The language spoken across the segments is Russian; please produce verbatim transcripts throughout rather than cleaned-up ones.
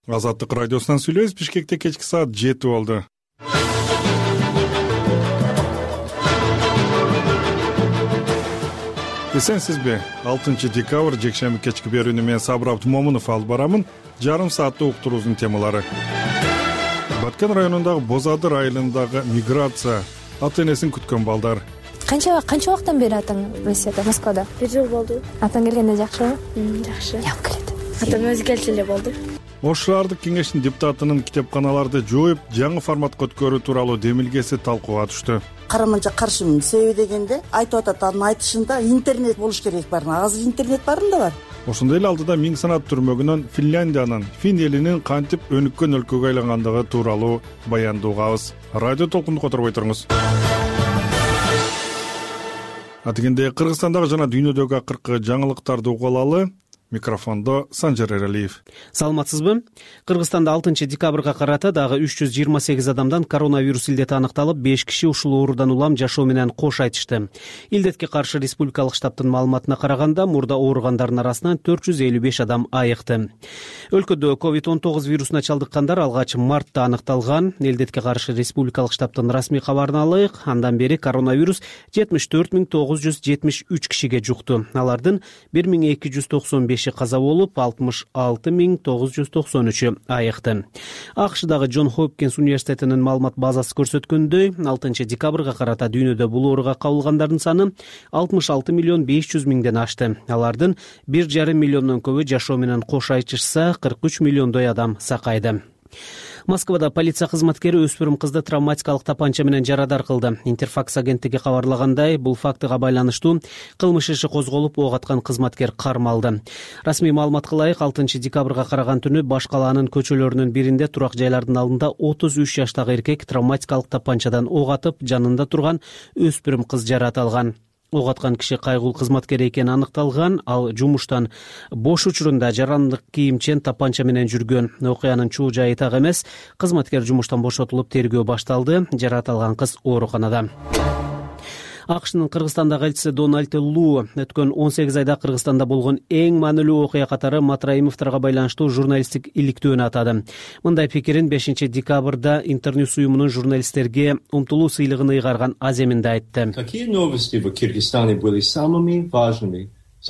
Азаттык радиосунан сүйлөйбүз. Бишкекте кечки саат жети болду. Эсенсизби? алтынчы декабрь жекшемби кечки берүүнү мен Сабыр Абдымомунов алып барамын. Жарым сааттык уктуруубуздун темалары. Баткен районундагы Боз Адыр айылындагы миграция, ата энесин күткөн балдар. Канча канча убакыттан бери атаң Россияда, Москвада? бир жыл болду. Атаң келгенде жакшыбы? Жакшы. Жап келет. Атам өзү келчү эле болду. Ош шаардык кеңештин депутатынын китепканаларды жооюп, жаңы форматка өткөрүү тууралуу демилгеси талкууга түштү. Караманча каршымын. Себеби дегенде айтып атат, анын айтышында интернет болуш керек бар. Азыр интернет барында бар. Ошондой эле алдыда миң санат түрмөгүнөн Финляндиянын Фин элинин кантип өнүккөн өлкөгө айлангандыгы тууралуу баянды угабыз. Радио толкунду которбой туруңуз. Атыгенде Кыргызстандагы жана дүйнөдөгү акыркы жаңылыктарды угуп алалы. Микрофондо Санжар Эралиев. Саламатсызбы? Кыргызстанда алтынчы декабрга карата дагы үч жүз жыйырма сегиз адамдан коронавирус илдети аныкталып, беш киши ушул оорудан улам жашоо менен кош айтышты. Илдетке каршы республикалык штабтын маалыматына караганда, мурда ооругандардын арасынан төрт жүз элүү беш адам айыкты. Өлкөдө ковид он тогуз вирусуна чалдыккандар алгач мартта аныкталган. Илдетке каршы республикалык штабтын расмий кабарына алайык, андан бери коронавирус жетимиш төрт миң тогуз жүз жетимиш үч кишиге жукту. Алардын бир миң эки жүз токсон беши каза болуп, алтымыш алты миң тогуз жүз токсон үчү айыкты. АКШдагы Джон Хопкинс университетинин маалымат базасы көрсөткөндөй, алтынчы декабрга карата дүйнөдө бул ооруга кабылгандардын саны алтымыш алты миллион беш жүз миңден ашты. Алардын бир жарым миллиондон көбү жашоо менен кош айтышса, кырк үч миллиондой адам сакайды. Москвада полиция кызматкери өспүрүм кызды травматикалык тапанча менен жарадар кылды. Интерфакс агенттиги кабарлагандай, бул фактыга байланыштуу кылмыш иши козголуп, ок аткан кызматкер кармалды. Расмий маалыматка ылайык, алтынчы декабрга караган түнү баш калаанын көчөлөрүнүн биринде турак жайлардын алдында отуз үч жаштагы эркек травматикалык тапанчадан ок атып, жанында турган өспүрүм кыз жарат алган. Ок аткан киши кайгул кызматкер экени аныкталган, ал жумуштан бош учурунда жарандык кийимчен тапанча менен жүргөн. Окуянын чуу жайы так эмес. Кызматкер жумуштан бошотулуп, тергөө башталды. Жарат алган кыз ооруканада. АКШнын Кыргызстандагы элчиси Дональд Лу өткөн он сегиз айда Кыргызстанда болгон эң маанилүү окуя катары Матраимовторго байланыштуу журналисттик иликтөөнү атады. Мындай пикирин бешинчи декабрда Интерньюс уюмунун журналисттерге умтулуу сыйлыгын ыйгарган Аземинде айтты. Какие новости в Кыргызстане были самыми важными?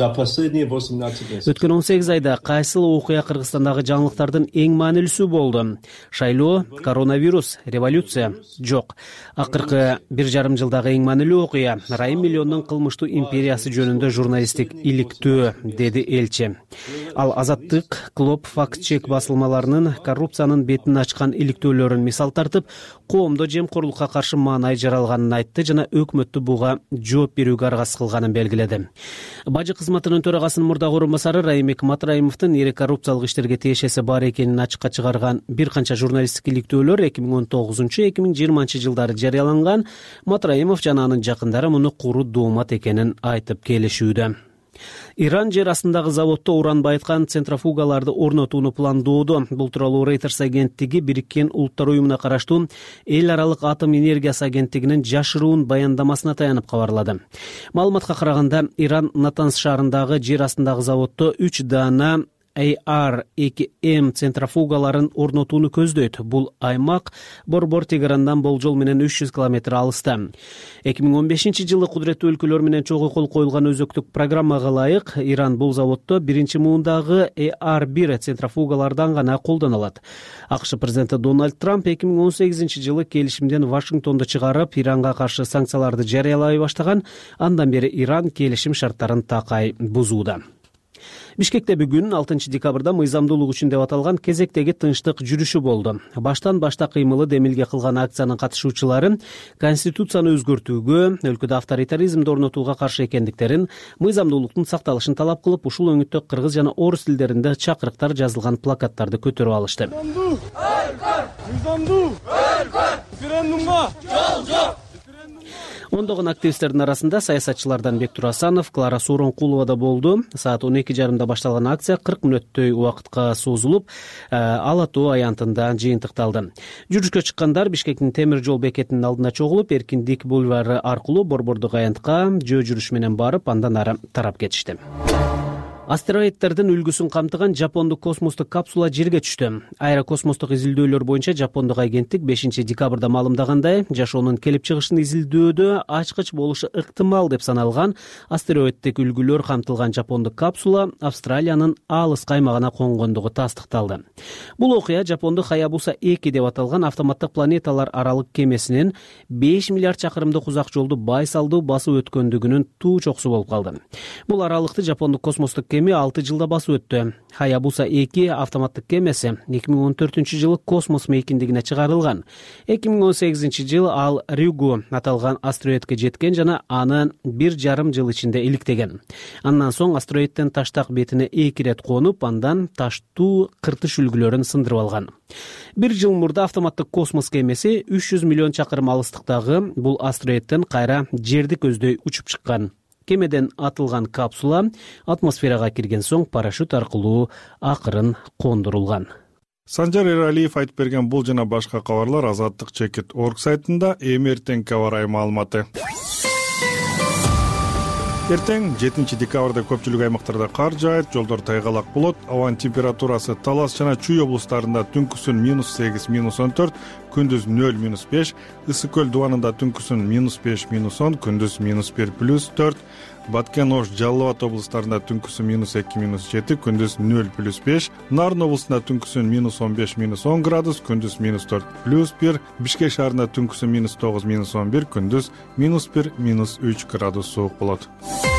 Өткөн он сегиз айда кайсыл окуя Кыргызстандагы жаңылыктардын эң маанилүүсү болду? Шайлоо, коронавирус, революция? Жок. Акыркы бир жарым жылдагы эң маанилүү окуя Райым миллиондун кылмыштуу империясы жөнүндө журналисттик иликтөө, деди элчи. Ал Азаттык, Клоп, Факт-чек басылмаларынын коррупциянын бетин ачкан иликтөөлөрүн мисал тартып, коомдо жемкорлукка каршы маанай жаралганын айтты жана өкмөттү буга жооп берүүгө аргасыз кылганын белгиледи. Бажы кызматынын төрагасынын мурдагы орун басары Раймек Матраимовдун ири коррупциялык иштерге тиешеси бар экенин ачыкка чыгарган бир канча журналисттик иликтөөлөр эки миң он тогузунчу эки миң жыйырманчы жылдары жарыяланган. Матраимов жана анын жакындары муну куру доомат экенин айтып келишүүдө. Иран жер астындагы заводдо уран байыткан центрофугаларды орнотууну пландоодо. Бул тууралуу Reuters агенттиги Бириккен Улуттар уюмуна караштуу Эл аралык атом энергиясы агенттигинин жашыруун баяндамасына таянып кабарлады. Маалыматка караганда, Иран Натанс шаарындагы жер астындагы заводдо үч дана А Р эки М центрофугаларын орнотууну көздөйт. Бул аймак Борбор Тегерандан болжол менен үч жүз километр алыста. эки миң он бешинчи жылы кудуреттүү өлкөлөр менен чогуу кол коюлган өзөктүк программага ылайык, Иран бул заводдо биринчи муундагы А Р бир центрофугалардан гана колдонулат. АКШ президенти Дональд Трамп эки миң он сегизинчи жылы келишимден Вашингтонду чыгарып, Иранга каршы санкцияларды жарыялай баштаган. Андан бери Иран келишим шарттарын такай бузууда. Бишкекте бүгүн алтынчы декабрда мыйзамдуулук үчүн деп аталган кезектеги тынчтык жүрүшү болду. Баштан башта кыймылы демилге кылган акциянын катышуучулары конституцияны өзгөртүүгө, өлкөдө авторитаризмди орнотууга каршы экендиктерин, мыйзамдуулуктун сакталышын талап кылып, ушул өңүттө кыргыз жана орус тилдеринде чакырыктар жазылган плакаттарды көтөрүп алышты. Мыйзамдуу, референдумга жол жок. Ондогон активисттердин арасында саясатчылардан Бектур Асанов, Клара Сооронкулова да болду. Саат он эки жарымда башталган акция кырк мүнөттөй убакытка созулуп, Ала Тоо аянтында жыйынтыкталды. Жүрүшкө чыккандар Бишкектин темир жол бекетинин алдына чогулуп, Эркиндик бульвары аркылуу Борбордук аянтка жөө жүрүш менен барып, андан ары тарап кетишти. Астероидтердин үлгүсүн камтыган жапондук космостук капсула жерге түштү. Аэрокосмостук изилдөөлөр боюнча жапондук агенттик бешинчи декабрда маалымдагандай, жашоонун келип чыгышын изилдөөдө ачкыч болушу ыктымал деп саналган астероидтик үлгүлөр камтылган жапондук капсула Австралиянын алыс каймагына конгондугу тастыкталды. Бул окуя жапондук Хаябуса эки деп аталган автоматтык планеталар аралык кемесинин беш миллиард чакырымдык узак жолду байсалдуу басып өткөндүгүнүн туу чокусу болуп калды. Бул аралыкты жапондук космостук кеме алты жылда басып өттү. Хаябуса эки автоматтык кемеси эки миң он төртүнчү жылы космос мейкиндигине чыгарылган. эки миң он сегизинчи жылы ал Рюгу аталган астероидке жеткен жана аны бир жарым жыл ичинде иликтеген. Андан соң астероиддин таштак бетине эки ирет конуп, андан таштуу кыртыш үлгүлөрүн сындырып алган. Бир жыл мурда автоматтык космос кемеси үч жүз миллион чакырым алыстыктагы бул астероидден кайра жерди көздөй учуп чыккан. Кемеден атылган капсула атмосферага кирген соң парашют аркылуу акырын кондурулган. Санжар Эралиев айтып берген бул жана башка кабарлар Азаттык чекит орг сайтында эми эртеңки кабар маалыматы. Эртең жетинчи декабрда көпчүлүк аймактарда кар жаайт, жолдор тайгалак болот. Абанын температурасы Талас жана Чүй облустарында түнкүсүн минус сегиз минус он төрт, күндүз нөл минус беш, Ысык көл дубанында түнкүсүн минус беш минус он, күндүз минус бир плюс төрт, Баткен, Ош, Жалал Абад облустарында түнкүсүн минус эки минус жети, күндүз нөл плюс беш, Нарын облусунда түнкүсүн минус он беш минус он градус, күндүз минус төрт плюс бир, Бишкек шаарында түнкүсүн минус тогуз минус он бир, күндүз минус бир минус үч градус суук болот.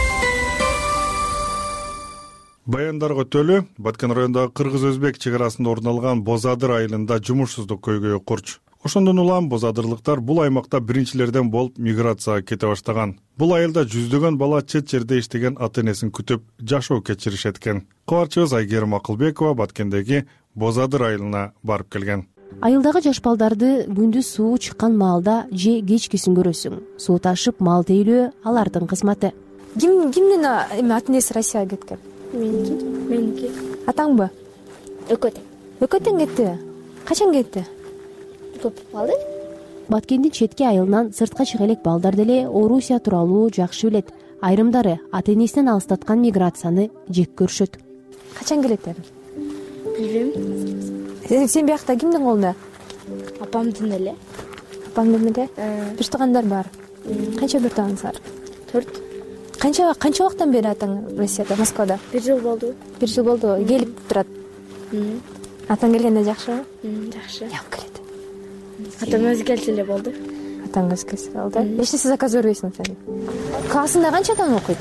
Баяндарга төлө Баткен районундагы кыргыз-өзбек чек арасында орун алган Бозадыр айылында жумушсуздук көйгөйү курч. Ошондон улам бозадырлыктар бул аймакта биринчилерден болуп миграцияга кете баштаган. Бул айылда жүздөгөн бала чет жерде иштеген ата-энесин күтүп жашоо кечиришет экен. Кабарчыбыз Айгерим Акылбекова Баткендеги Бозадыр айылына барып келген. Айылдагы жаш балдарды күндүз суу чыккан маалда же кечкисин көрөсүң. Суу ташып мал тейлөө алардын кызматы. Ким кимдин эми ата-энеси Россияга кеткен? Меники. Меники. Атаңбы? Экөөтең. Экөөтең кетти. Качан кетти? Көп балды. Баткендин четки айылынан сыртка чыга элек балдар деле Орусия тууралуу жакшы билет. Айрымдары ата-энесинен алыстаткан миграцияны жек көрүшөт. Качан келет эми? Билбейм. Сен биякта кимдин колунда? Апамдын эле. Апаңдын эле? Бир туугандар бар. Канча бир тууганыңыз бар? Төрт. Канча канча убакыттан бери атаң Россияда, Москвада? Бир жыл болду. Бир жыл болду. Келип турат. Атаң келгенде жакшыбы? Жакшы. Жак келет. Атам өзү келсе эле болду. Атаң өзү келсе болду. Эч нерсе заказ бербейсиң сен. Классында канча атаң окуйт?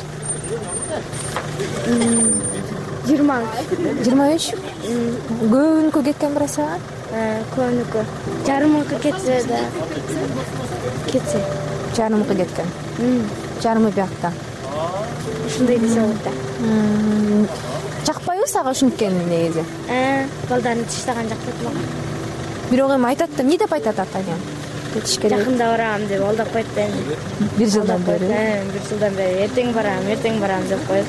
жыйырма. жыйырма үч? Көбүнкү кеткен Россияга? Көбүнкү. Жарымынкы кетсе да. Кетсе. Жарымынкы кеткен. Жарымы биякта. Ушундай десе болот да. Жакпайбы сага ушинткен негизи? Э, балдарын тыштаган жакпайт мага. Бирок эми айтат да, эмне деп айтат атаң? Кетиш керек. Жакында барам деп алдап коет да эми. Бир жылдан бери. Э, бир жылдан бери эртең барам, эртең барам деп коет.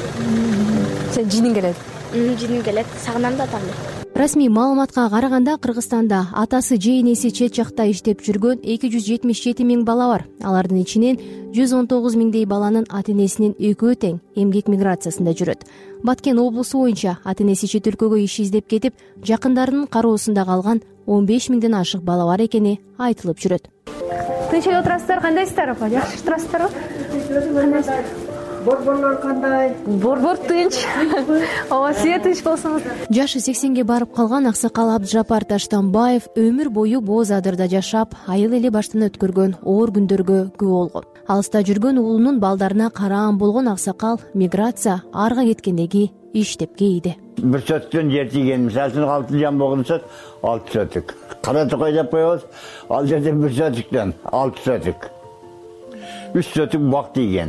Сен жиниң келет? Жиним келет, сагынам да атамды. Расмий маалыматка караганда Кыргызстанда атасы же энеси чет жакта иштеп жүргөн эки жүз жетимиш жети миң бала бар. Алардын ичинен жүз он тогуз миңдей баланын ата-энесинин экөө тең эмгек миграциясында жүрөт. Баткен облусу боюнча ата-энеси чет өлкөгө иш издеп кетип, жакындарынын кароосунда калган он беш миңден ашык бала бар экени айтылып жүрөт. Тынч отурасыздар, кандайсыздар апа? Жакшы турасыздарбы? Кандайсыздар? Борборлор кандай? Борбор тынч. Ооба, сиз тынч болсоңуз. Жашы сексенге барып калган аксакал Абдыжапар Таштанбаев өмүр бою Бозадырда жашап, айыл эли баштан өткөргөн оор күндөргө күбө болгон. Алыста жүргөн уулунун балдарына караан болгон аксакал миграция арга кеткендеги иштеп кейди. Бир сөттөн жер тийген, мисалы үчүн алты жан болгонсо алты сөтүк. Кара токой деп коебуз, ал жерде бир сөтүктөн алты сөтүк. Үч сөтүк бак тийген.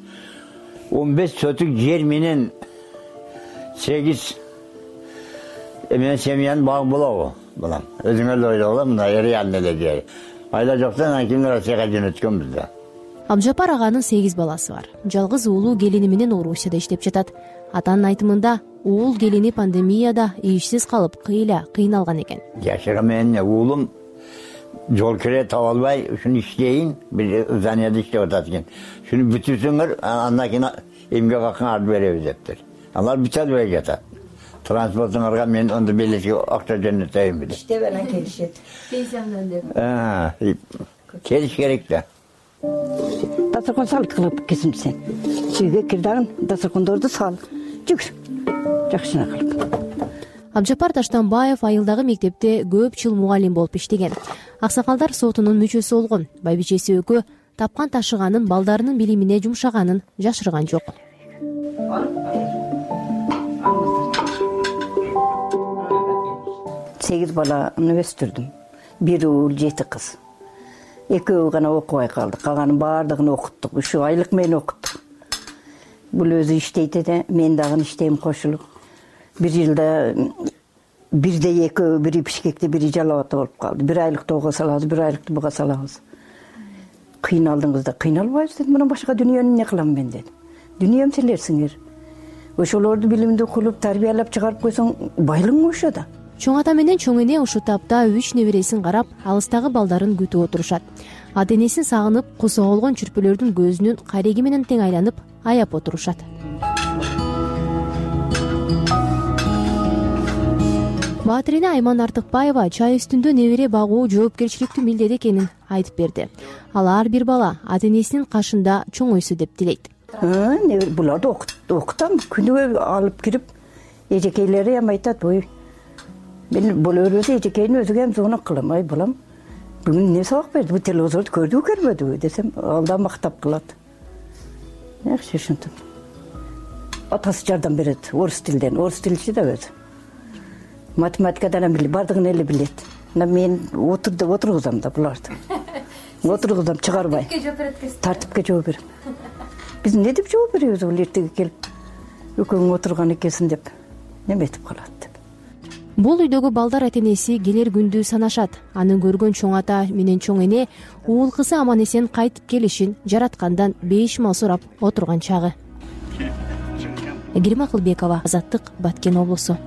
он беш сөтүк жер менен сегиз эмен семьянын багы болобу, балам. Өзүңөр эле ойлогула, мына реально эле жер. Айла жоктон анан Россияга жөнөткөнбүз да. Абдыжапар аганын сегиз баласы бар. Жалгыз уулу келини менен Орусияда иштеп жатат. Атанын айтымында, уул келини пандемияда ишсиз калып, кыйла кыйналган экен. Жашырган менен уулум жол кире таба албай, ушуну иштейин, бир зданияда иштеп атат экен. Шуну бүтүрсөңөр, андан кийин эмгек акын арды беребиз дептир. Алар бүт албай жатат. Транспортыңарга мен онда белеске акча жөнөтөйүн биде. İşte bana kelişet. Пенсиямдан деп. Аа, келиш керек да. Дастархан сал кылып кесим сен. Сүйгө кирдагын дастархандарды сал. Жүгүр. Жакшына кылып. Абжапар Таштанбаев айылдагы мектепте көп жыл мугалим болуп иштеген. Аксакалдар сотунун мүчөсү болгон. Байбичеси өкө тапкан ташыганын балдарынын билимине жумшаганын жашырган жок. сегиз баланы өстүрдүм. Бир уул, жети кыз. Экөө гана окубай калды. Калганын баардыгын окуттук. Үч айлык менен окуттук. Бул өзү иштейт эде, мен дагы иштейм кошулуп. Бир жылда бирде экөө, бири Бишкекте, бири Жалал Абадта болуп калды. Бир айлыкты ого салабыз, бир айлыкты буга салабыз. Кыйналдыңыз да, кыйналбайбыз дедим. Мына башка дүйнөнү эмне кылам мен дедим. Дүйнөм силерсиңер. Ошолорду билимди кылып, тарбиялап чыгарып койсоң, байлыгың ошо да. Чоң ата менен чоң эне ушул тапта үч небересин карап, алыстагы балдарын күтүп отурушат. Ата энесин сагынып, кусо болгон чүрпөлөрдүн көзүнүн кареги менен тең айланып, аяп отурушат. Баатирине Айман Артыкбаева чай үстүндө небере багуу жоопкерчиликтүү милдет экенин айтып берди. Ал ар бир бала ата энесинин кашында чоңойсу деп тилейт. Буларды окутам, күнүгө алып кирип, эжекейлери эми айтат, ой, мен бул өрөдө эжекейдин өзүгө эми зона кылам, ай балам, бүгүн эмне сабак берди, бул телевизорду көрдүбү көрбөдүбү десем, алда мактап кылат. Жакшы ушинтип. Атасы жардам берет, орус тилден, орус тилчи да өзү. Математикадан билет, бардыгын эле билет. Мен отурду, отургузам да буларды. Отургузам чыгарбай. Тартипке жооп берем. Биз эмне деп жооп беребиз, бул эртеге келип экөөң отурган экенсиң деп неме этип калат деп. Бул үйдөгү балдар ата энеси келер күндү санашат. Аны көргөн чоң ата менен чоң эне уул кызы аман эсен кайтып келишин жараткандан беш мал сурап отурган чагы. Эгерим Акылбекова, Азаттык, Баткен облусу.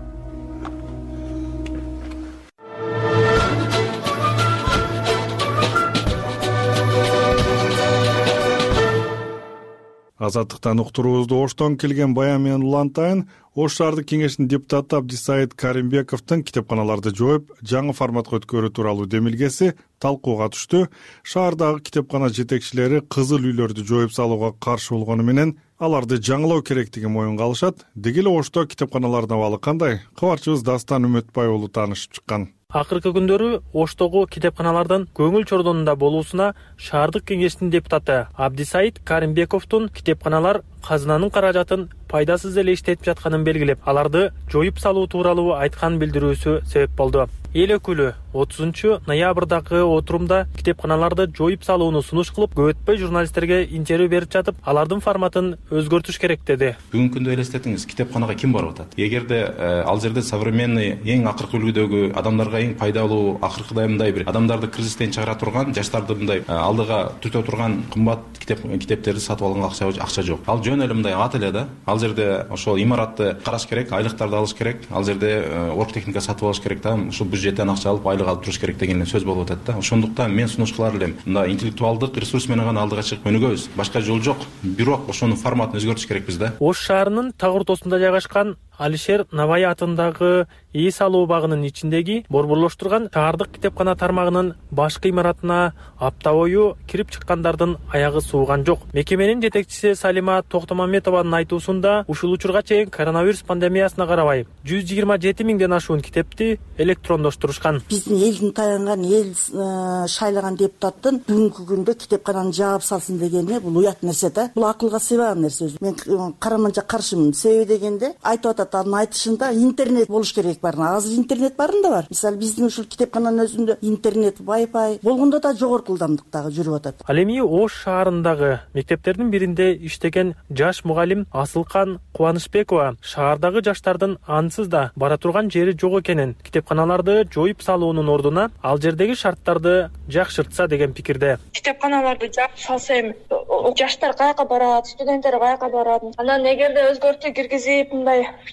Азаттыктан уктуруубузду Оштон келген Баян менен улантайын. Ош шаардык кеңешинин депутаты Абдисайыт Каримбековдун китепканаларды жооп, жаңы форматка өткөрүү тууралуу демилгеси талкууга түштү. Шаардагы китепкана жетекчилери кызыл үйлөрдү жооп салууга каршы болгону менен аларды жаңылоо керектигин моюнга алышат. Деги эле Ошто китепканалардын абалы кандай? Кабарчыбыз Дастан Үмөтбай уулу таанышып чыккан. Акыркы күндөрү Оштогу китепканалардын көңүл чордонунда болуусуна шаардык кеңештин депутаты Абдисайыт Каримбековдун китепканалар казынанын каражатын пайдасыз эле иштетип жатканын белгилеп, аларды жоюп салуу тууралуу айткан билдирүүсү себеп болду. Эл өкүлү отузунчу ноябрдагы отурумда китепканаларды жоюп салууну сунуш кылып, көп өтпөй журналисттерге интервью берип жатып, алардын форматын өзгөртүш керек деди. Бүгүнкү күндө элестетиңиз, китепканага ким барып атат? Эгерде ал жерде современный, эң акыркы үлгүдөгү адамдарга эң пайдалуу, акыркыдай мындай бир адамдарды кризистен чыгара турган, жаштарды мындай алдыга түртө турган кымбат китеп китептерди сатып алганга акча акча жок. Ал жөн эле мындай ат эле да. Ал жерде ошол имаратты караш керек, айлыктарды алыш керек, ал жерде орг техника сатып алыш керек да, ушул бюджеттен акча алып айлык алып туруш керек деген сөз болуп атат да. Ошондуктан мен сунуш кылар элем. Мындай интеллектуалдык ресурс менен гана алдыга чыгып өнүгөбүз. Башка жол жок. Бирок ошонун форматын өзгөртүш керекпиз да. Ош шаарынын так ортосунда жайгашкан Алишер Навай атындагы үй салуу багынын ичиндеги борборлоштурган шаардык китепкана тармагынын башкы имаратына апта бою кирип чыккандардын аягы сууган жок. Мекеменин жетекчиси Салима Токтомаметованын айтуусунда ушул учурга чейин коронавирус пандемиясына карабай жүз жыйырма жети миңден ашуун китепти электрондоштурушкан. Биздин элдин таянган, эл шайлаган депутаттын бүгүнкү күндө китепкананы жаап салсын дегени бул уят нерсе да. Бул акылга сыйбаган нерсе өзү. Мен караманча каршымын. Себеби дегенде айтып атат, анын айтышында интернет болуш керек бар. Азыр интернет барында бар. Мисалы биздин ушул китепкананын өзүндө интернет, Wi-Fi болгондо да жогорку ылдамдыктагы жүрүп атат. Ал эми Ош шаарындагы мектептердин биринде иштеген жаш мугалим Асылкан Кубанычбекова шаардагы жаштардын ансыз да бара турган жери жок экенин, китепканаларды жоюп салуунун ордуна ал жердеги шарттарды жакшыртса деген пикирде. Китепканаларды жаап салса эми жаштар каяка барат, студенттер каяка барат? Анан эгерде өзгөртүү киргизип, мындай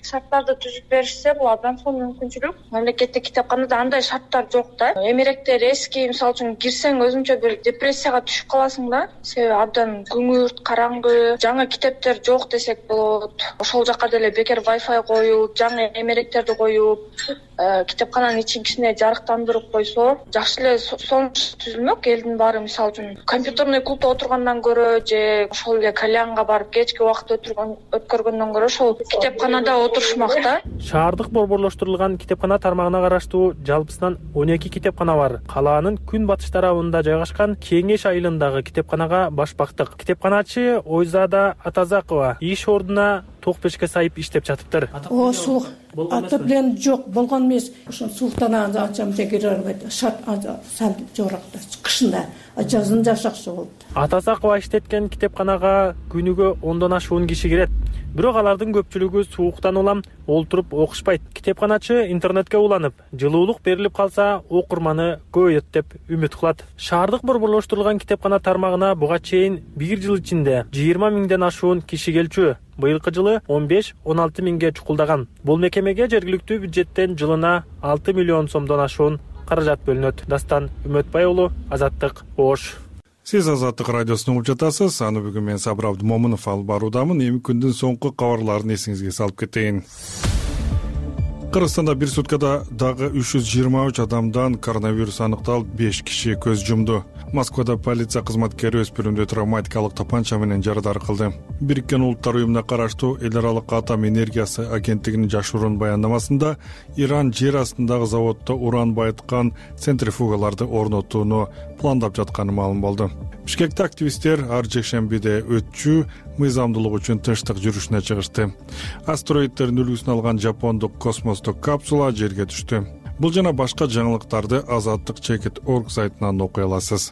шарттарды түзүп беришсе, бул абдан сонун мүмкүнчүлүк. Мамлекеттик китепканада андай шарттар жок да. Эмеректер эски, мисалы үчүн кирсең өзүнчө бир депрессияга түшүп каласың да. Себеби абдан күңүрт, караңгы, жаңы китептер жок десек болот. Ошол жака деле бекер Wi-Fi коюп, жаңы эмеректерди коюп, китепкананын ичинкисине жарыктандырып койсо, жакшы эле сонуш түзүлмөк. Элдин баары мисалы үчүн компьютерный клубда отургандан көрө же ошол эле кальянга барып кечки убакыт өткөргөндөн көрө ошол китепканада отурушмак да. Шаардык борборлоштурулган китепкана тармагына караштуу жалпысынан он эки китепкана бар. Калаанын күн батыш тарабында жайгашкан Кеңеш айылындагы китепканага баш бактык. Китепканачы Ойзада Атазакова иш ордуна ток пешке сайып иштеп жатыптыр. О, суук отопление жок болгон эмес. Ошо сууктан анчам жегире албайт. Шарт сал жорокто. Кышында жазын жашакчы болду. Атазакова иштеткен китепканага күнүгө ондон ашуун киши кирет. Бирок алардын көпчүлүгү сууктан улам олтуруп окушпайт. Китепканачы интернетке уланып, жылуулук берилип калса, окурманы көбөйөт деп үмүт кылат. Шаардык борборлоштурулган китепкана тармагына буга чейин бир жыл ичинде жыйырма миңден ашуун киши келчү. Быйылкы жылы он беш он алты миңге чукулдаган. Бул мекемеге жергиликтүү бюджеттен жылына алты миллион сомдон ашуун каражат бөлүнөт. Дастан Үмөтбай уулу, Азаттык, Ош. Сиз Азаттык радиосун угуп жатасыз. Аны бүгүн мен Сабыр Абдымомунов алып баруудамын. Эми күндүн соңку кабарларын эсиңизге салып кетейин. Кыргызстанда бир суткада дагы үч жүз жыйырма үч адамдан коронавирус аныкталып, беш киши көз жумду. Москвада полиция кызматкери өспүрүмдү травматикалык тапанча менен жарадар кылды. Бириккен Улуттар уюмуна караштуу Эл аралык атом энергиясы агенттигинин жашыруун баяндамасында Иран жер астындагы заводдо уран байыткан центрифугаларды орнотууну пландап жатканы маалым болду. Бишкекте активисттер ар жекшембиде өтчү мыйзамдуулук үчүн тынчтык жүрүшүнө чыгышты. Астероиддердин үлгүсүн алган жапондук космостук капсула жерге түштү. Бул жана башка жаңылыктарды азаттык чекит точка орг сайтынан окуй аласыз.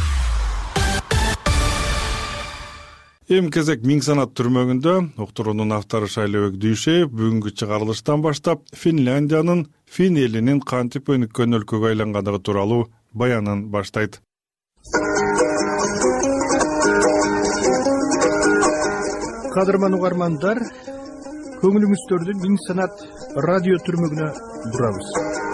Эми кезек Миң санат түрмөгүндө уктуруунун автору Шайлообек Дүйшеев бүгүнкү чыгарылыштан баштап Финляндиянын фин элинин кантип өнүккөн өлкөгө айлангандыгы тууралуу баянын баштайт. Кадырман угармандар, көңүлүңүздөрдү Миң санат радио түрмөгүнө бурабыз.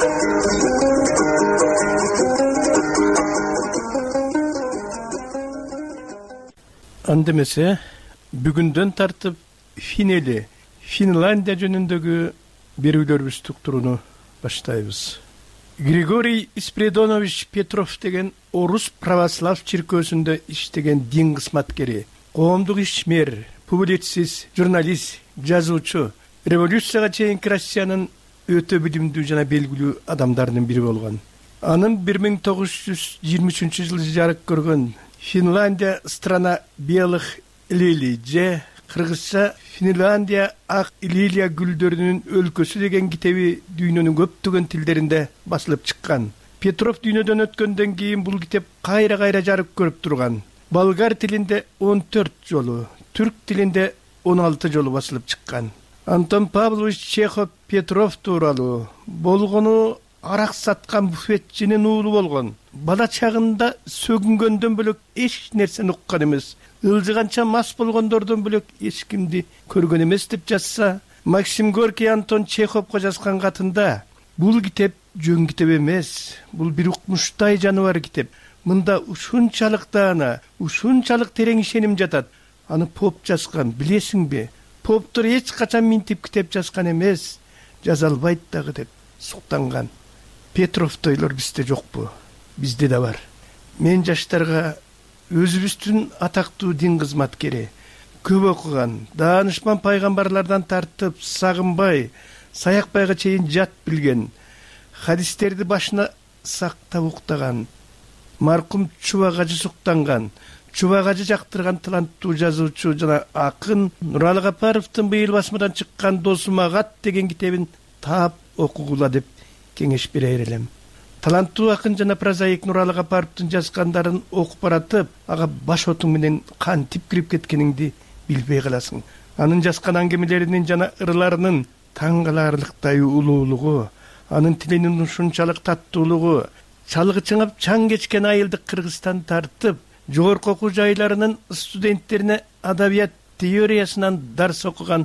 Андемесе, бүгүндөн тартып фин эли, Финляндия жөнүндөгү берүүлөрүбүздү уктурууну баштайбыз. Григорий Спиридонович Петров деген орус православ чиркөөсүндө иштеген дин кызматкери, коомдук ишмер, публицист, журналист, жазуучу, революцияга чейинки Россиянын өтө билимдүү жана белгилүү адамдарынын бири болгон. Анын бир миң тогуз жүз жыйырма үчүнчү жылы жарык көргөн Финляндия страна белых лилий же кыргызча Финляндия ак лилия гүлдөрүнүн өлкөсү деген китеби дүйнөнүн көптөгөн тилдеринде басылып чыккан. Петров дүйнөдөн өткөндөн кийин бул китеп кайра-кайра жарык көрүп турган. Болгар тилинде он төрт жолу, түрк тилинде он алты жолу басылып чыккан. Антон Павлович Чехов Петров тууралуу болгону арак саткан буфетчинин уулу болгон. Бала чагында сөгүнгөндөн бөлөк эч нерсени уккан эмес. Ылжыганча мас болгондордон бөлөк эч кимди көргөн эмес деп жазса, Максим Горький Антон Чеховго жазган катында бул китеп жөн китеп эмес, бул бир укмуштай жаныбар китеп. Мында ушунчалык даана, ушунчалык терең ишеним жатат. Аны поп жазган, билесиңби? Поптор эч качан минтип китеп жазган эмес, жаза албайт дагы деп суктанган. Петровдойлор бизде жокпу? Бизде да бар. Мен жаштарга өзүбүздүн атактуу дин кызматкери, көп окуган, даанышман пайгамбарлардан тартып Сагынбай, Саякбайга чейин жат билген, хадистерди башына сактап уктаган, маркум Чубагажы суктанган, Чубагажы жактырган таланттуу жазуучу жана акын Нуралы Капаровдун быйыл басмадан чыккан Досума кат деген китебин таап окугула деп кеңеш берер элем. Таланттуу акын жана прозаик Нуралы Капаровдун жазгандарын окуп баратып, ага баш отуң менен кантип кирип кеткениңди билбей каласың. Анын жазган аңгемелеринин жана ырларынын таң каларлыктай улуулугу, анын тилинин ушунчалык таттуулугу, чалгы чыңап чаң кечкен айылдык Кыргызстан тартып, жогорку окуу жайларынын студенттерине адабият теориясынан дарс окуган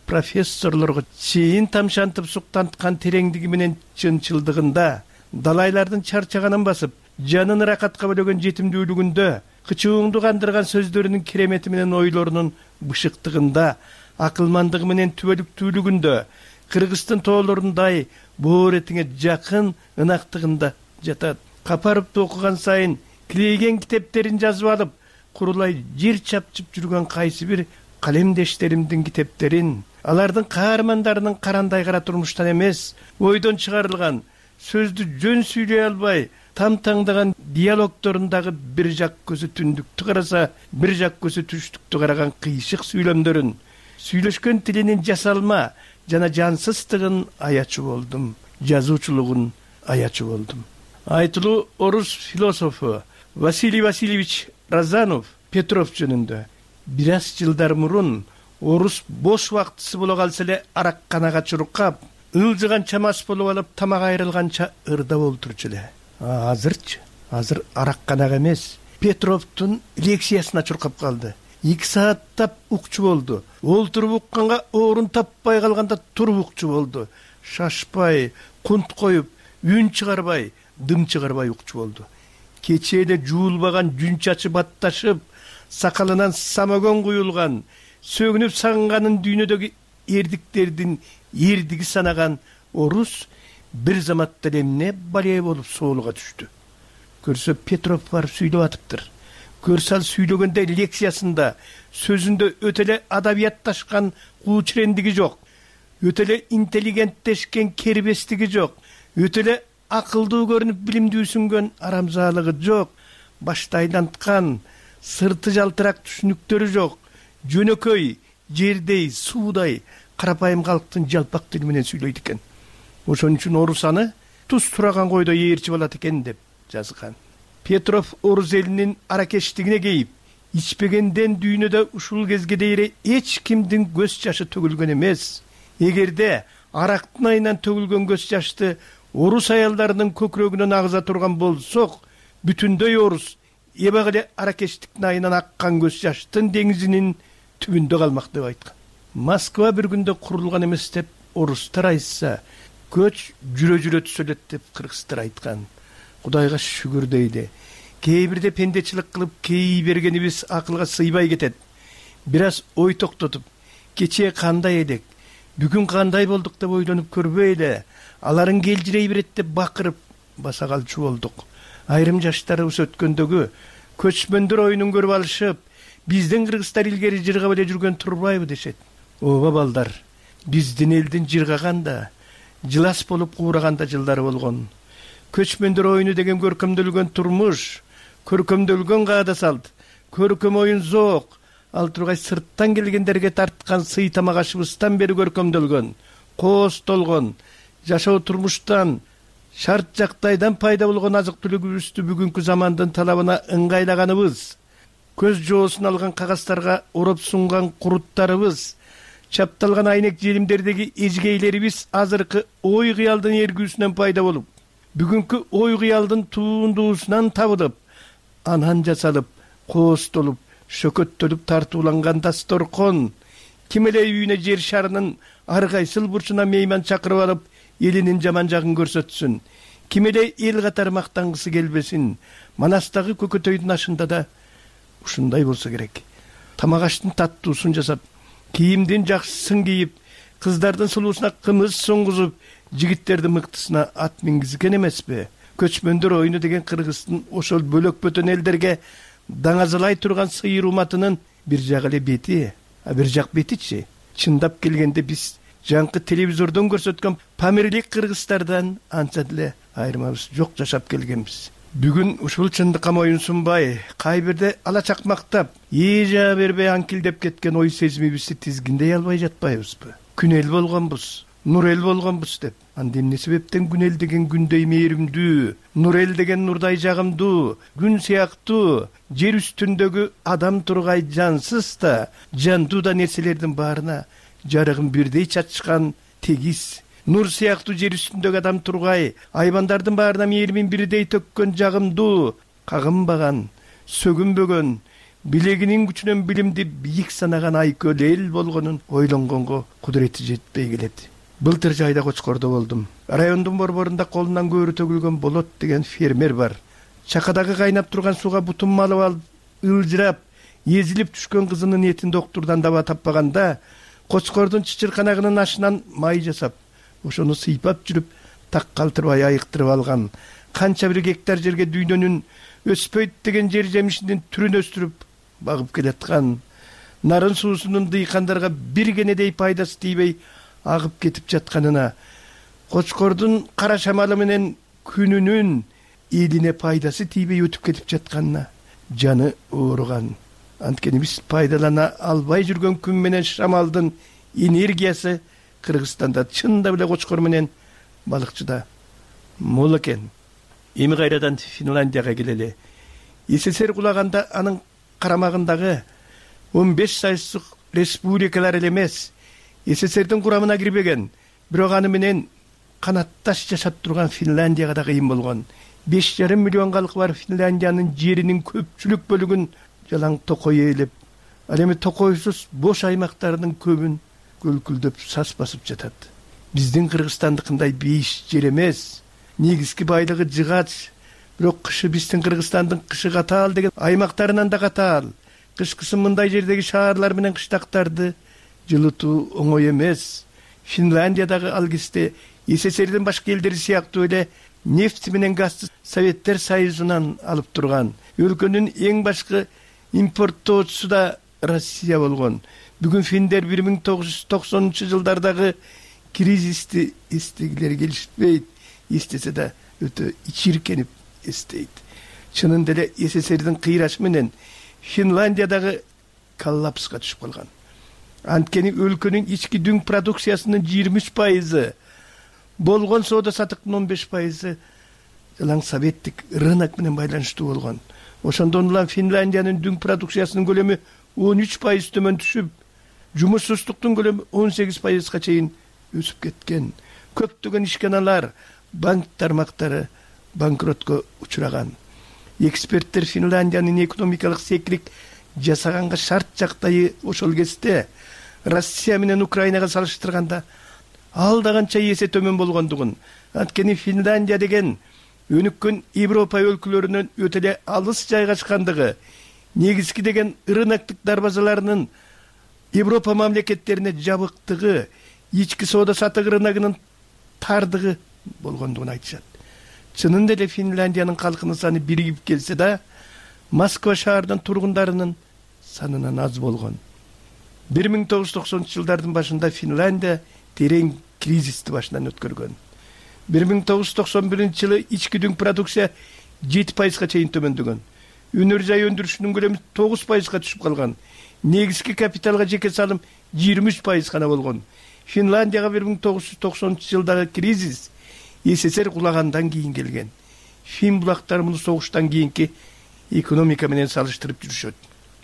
профессорлорго чейин тамшантып суктанткан тереңдиги менен чынчылдыгында, далайлардын чарчаганын басып, жанын ыракатка бөлөгөн жетимдүүлүгүндө, кычууңду кандырган сөздөрүнүн керемети менен ойлорунун бышыктыгында, акылмандыгы менен түбөлүктүүлүгүндө, Кыргыздын тоолорундай бооретиңе жакын ынактыгында жатат. Капаровду окуган сайын килейген китептерин жазып алып, курулай жер чапчып жүргөн кайсы бир калемдештеримдин китептерин, алардын каармандарынын карандай кара турмуштан эмес, ойдон чыгарылган, сөздү жөн сүйлөй албай, тамтаңдаган диалогторундагы бир жак көзү түндүктү караса, бир жак көзү түштүктү караган кыйшык сүйлөмдөрүн, сүйлөшкөн тилинин жасалма жана жансыздыгын аячу болдум, жазуучулугун аячу болдум. Айтылуу орус философу Василий Васильевич Разанов Петров жөнүндө бир аз жылдар мурун орус бош убактысы боло калса эле аракканага чуркап, ылжыган чамас болуп алып, тамак айрылганча ырдап олтурчу эле. Азырчы, азыр аракканага эмес, Петровдун лекциясына чуркап калды. эки сааттап укчу болду. Олтуруп укканга орун таппай калганда туруп укчу болду. Шашпай, кунт коюп, үн чыгарбай, дым чыгарбай укчу болду. Кече эле жуулбаган жүн чачы батташып, сакалынан самогон куюлган, сөгүнүп сагынганын дүйнөдөгү эрдиктердин эрдиги санаган орус бир заматта эмне бале болуп соолуга түштү. Көрсө Петров барып сүйлөп атыптыр. Көрсө ал сүйлөгөндө лекциясында, сөзүндө өтө эле адабиятташкан куучурендиги жок, өтө эле интеллигенттешкен кербестиги жок, өтө эле акылдуу көрүнүп билимдүүсүнгөн арамзаалыгы жок, башты айланткан, сырты жалтырак түшүнүктөрү жок, жөнөкөй, жердей, суудай, карапайым калктын жалпак тили менен сүйлөйт экен. Ошон үчүн орус аны туз тураган койдо ээрчи болот экен деп жазган. Петров орус элинин аракештигине кейип, ичпегенден дүйнөдө ушул кезге дейре эч кимдин көз жашы төгүлгөн эмес. Эгерде арактын айынан төгүлгөн көз жашты орус аялдарынын көкүрөгүнөн агыза турган болсок, бүтүндөй орус эбак эле аракештиктин айынан аккан көз жаштын деңизинин түбүндө калмак деп айткан. Москва бир күндө курулган эмес деп орустар айтса, көч жүрө жүрө түзөлөт деп кыргыздар айткан. Кудайга шүгүр дейли. Кээ бирде пендечилик кылып, кей бергенибиз акылга сыйбай кетет. Бир аз ой токтотуп, кечээ кандай элек, бүгүн кандай болдук деп ойлонуп көрбөйлө, аларын келжирей берет деп бакырып баса калчу болдук. Айрым жаштарыбыз өткөндөгү көчмөндөр оюнун көрүп алышып, биздин кыргыздар илгери жыргап эле жүргөн турбайбы дешет. Ооба балдар, биздин элдин жыргаганда, жылас болуп куураганда жылдары болгон. Көчмөндөр оюну деген көркөмдөлгөн турмуш, көркөмдөлгөн каада салт, көркөм оюн зоок, ал тургай сырттан келгендерге тарткан сый тамак ашыбыздан бери көркөмдөлгөн, коостолгон, жашоо турмуштан, шарт жактайдан пайда болгон азык түлүгүбүздү бүгүнкү замандын талабына ыңгайлаганыбыз, көз жоосун алган кагаздарга ороп сунган куруттарыбыз, чапталган айнек желимдердеги эжгейлерибиз азыркы ой кыялдын эргүүсүнөн пайда болуп, бүгүнкү ой кыялдын туундуусунан табылып, анан жасалып, коостолуп, шөкөттөлүп тартууланган дасторкон, ким эле үйүнө жер шарынын ар кайсыл бурчуна мейман чакырып алып, элинин жаман жагын көрсөтсүн, ким эле эл катары мактангысы келбесин, Манастагы көкөтөйдүн ашында да ушундай болсо керек. Тамак аштын таттуусун жасап, кийимдин жакшысын кийип, кыздардын сулуусуна кымыз соңгузуп, жигиттердин мыктысына ат мингизген эмеспи? Көчмөндөр оюну деген кыргыздын ошол бөлөк бөтөн элдерге даңазалай турган сыйыр уматынын бир жак эле бети, а бир жак бетичи. Чындап келгенде биз жаңкы телевизордон көрсөткөн памирлик кыргыздардан анча деле айырмабыз жок жашап келгенбиз. Бүгүн ушул чындыкка моюнсунбай, кай бирде ала чакмактап, эжа бербей анкилдеп кеткен ой сезимибизди тизгиндей албай жатпайбызбы? Күнел болгонбуз, нурел болгонбуз деп. Анда эмне себептен күнел деген күндөй мээримдүү, нурел деген нурдай жагымдуу, күн сыяктуу, жер үстүндөгү адам тургай жансыз да, жандуу да нерселердин баарына жарыгын бирдей чачкан тегиз. Нур сыяктуу жер үстүндөгү адам тургай, айбандардын баарына мээримин бирдей төккөн жагымдуу, кагынбаган, сөгүнбөгөн, билегинин күчүнөн билимди бийик санаган айкөл эл болгонун ойлонгонго кудурети жетпей келет. Былтыр жайда Кочкордо болдум. Райондун борборунда колунан көөрү төгүлгөн Болот деген фермер бар. Чакадагы кайнап турган сууга бутун малып алып, ылжырап, езилип түшкөн кызынын этин доктурдан даба таппаганда, Кочкордун чычырканагынын ашынан май жасап, ошону сыйпап жүрүп, так калтырбай айыктырып алган. Канча бир гектар жерге дүйнөнүн өспөйт деген жер жемишинин түрүн өстүрүп багып келаткан. Нарын суусунун дыйкандарга бир кенедей пайдасы тийбей агып кетип жатканына, Кочкордун кара шамалы менен күнүнүн элине пайдасы тийбей өтүп кетип жатканына жаны ооруган. Анткени биз пайдалана албай жүргөн күн менен шамалдын энергиясы Кыргызстанда чында эле Кочкор менен балыкчыда мол экен. Эми кайрадан Финляндияга келели. СССР кулаганда анын карамагындагы он беш сайыстык республикалар эле эмес, СССРдин курамына кирбеген, бирок аны менен канатташ жашап турган Финляндияга да кыйын болгон. беш жарым миллион калкы бар Финляндиянын жеринин көпчүлүк бөлүгүн жалаң токой ээлеп, ал эми токойсуз бош аймактардын көбүн көлкүлдөп сас басып жатат. Биздин Кыргызстандыкындай бейиш жер эмес. Негизги байлыгы жыгач, бирок кышы биздин Кыргызстандын кышы катаал деген аймактарынан да катаал. Кышкысы мындай жердеги шаарлар менен кыштактарды жылытуу оңой эмес. Финляндиядагы ал кезде СССРдин башка элдери сыяктуу эле нефть менен газды Советтер Союзунан алып турган. Өлкөнүн эң башкы импорттоочусу да Россия болгон. Бүгүн финдер бир миң тогуз жүз токсонунчу жылдардагы кризисти эстегилери келишпейт. Эстесе да өтө ичиркенип эстейт. Чынында эле СССРдин кыйрашы менен Финляндиядагы коллапска түшүп калган. Анткени өлкөнүн ички дүң продукциясынын жыйырма үч пайызы, болгон соода сатыктын он беш пайызы жалаң советтик рынок менен байланыштуу болгон. Ошондон улам Финляндиянын дүң продукциясынын көлөмү он үч пайыз төмөн түшүп, жумушсуздуктун көлөмү он сегиз пайызга чейин өсүп кеткен. Көптөгөн ишканалар, банк тармактары банкротко учураган. Эксперттер Финляндиянын экономикалык секирик жасаганга шарт жактайы ошол кезде Россия менен Украинага салыштырганда алдаганча эсе төмөн болгондугун, анткени Финляндия деген өнүккөн Европа өлкөлөрүнөн өтө эле алыс жайгашкандыгы, негизги деген рыноктук дарбазаларынын Европа мамлекеттерине жабыктыгы, ички соода сатык рыногунун тардыгы болгондугун айтышат. Чынында эле Финляндиянын калкынын саны биригип келсе да, Москва шаарынын тургундарынын санынан аз болгон. бир миң тогуз жүз токсонунчу жылдардын башында Финляндия терең кризисти башынан өткөргөн. бир миң тогуз жүз токсон биринчи жылы ички дүң продукция жети пайызга чейин төмөндөгөн. Өнөр жай өндүрүшүнүн көлөмү тогуз пайызга түшүп калган. Негизги капиталга жеке салым жыйырма үч пайыз гана болгон. Финляндияга бир миң тогуз жүз токсонунчу жылдагы кризис СССР кулагандан кийин келген. Фин булактары муну согуштан кийинки экономика менен салыштырып жүрүшөт.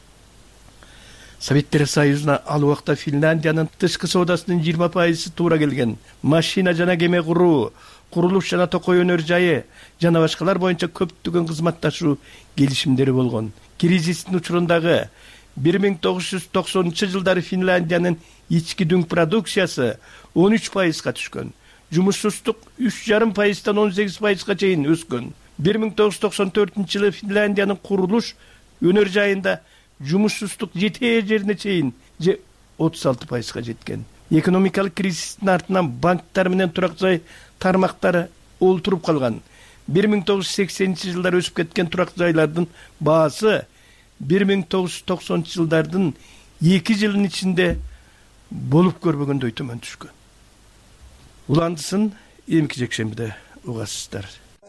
Советтер Союзуна ал убакта Финляндиянын тышкы соодасынын жыйырма пайызы туура келген. Машина жана кеме куруу, курулуш жана токой өнөр жайы жана башкалар боюнча көптөгөн кызматташуу келишимдери болгон. Кризистин учурундагы бир миң тогуз жүз токсонунчу жылдары Финляндиянын ички дүң продукциясы он үч пайызга түшкөн. Жумушсуздук үч жарым пайыздан он сегиз пайызга чейин өскөн. бир миң тогуз жүз токсон төртүнчү жылы Финляндиянын курулуш өнөр жайында жумушсуздук жети жерине чейин же отуз алты пайызга жеткен. Экономикалык кризистин артынан банктар менен турак жай тармактары олтуруп калган. бир миң тогуз жүз сексенинчи жылдары өсүп кеткен турак жайлардын баасы бир миң тогуз жүз токсонунчу жылдардын эки жылын ичинде болуп көрбөгөндөй төмөн түшкөн. Уландысын эмки жекшембиде угасыздар.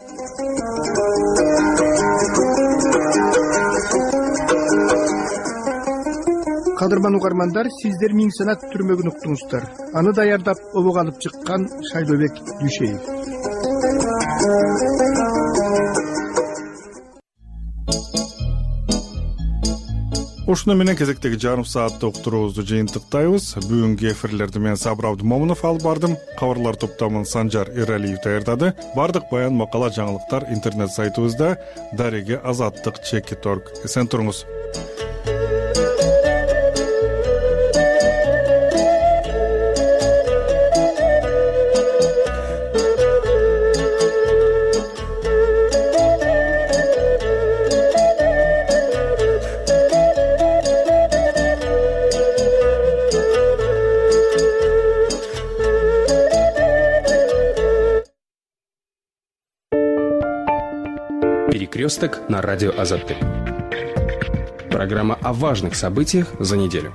Кадырман угармандар, сиздер Миң Санат түрмөгүн уктуңуздар. Аны даярдап обого алып чыккан Шайлообек Дүйшеев. Ушуну менен кезектеги жарым саатты уктуруубузду жыйынтыктайбыз. Бүгүнкү эфирлерди мен Сабыр Абдымомунов алып бардым. Кабарлар топтомун Санжар Эралиев даярдады. Бардык баян, макала, жаңылыктар интернет сайтыбызда дареге азаттык чеки точка орг. Эсен туруңуз. Перекресток на радио Азаттык. Программа о важных событиях за неделю.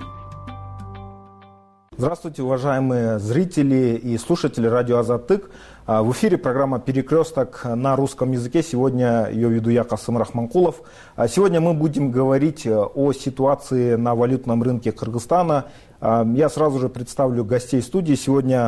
Здравствуйте, уважаемые зрители и слушатели радио Азаттык. В эфире программа «Перекресток» на русском языке. Сегодня ее веду я, Касым Рахманкулов. Сегодня мы будем говорить о ситуации на валютном рынке Кыргызстана. Я сразу же представлю гостей студии. Сегодня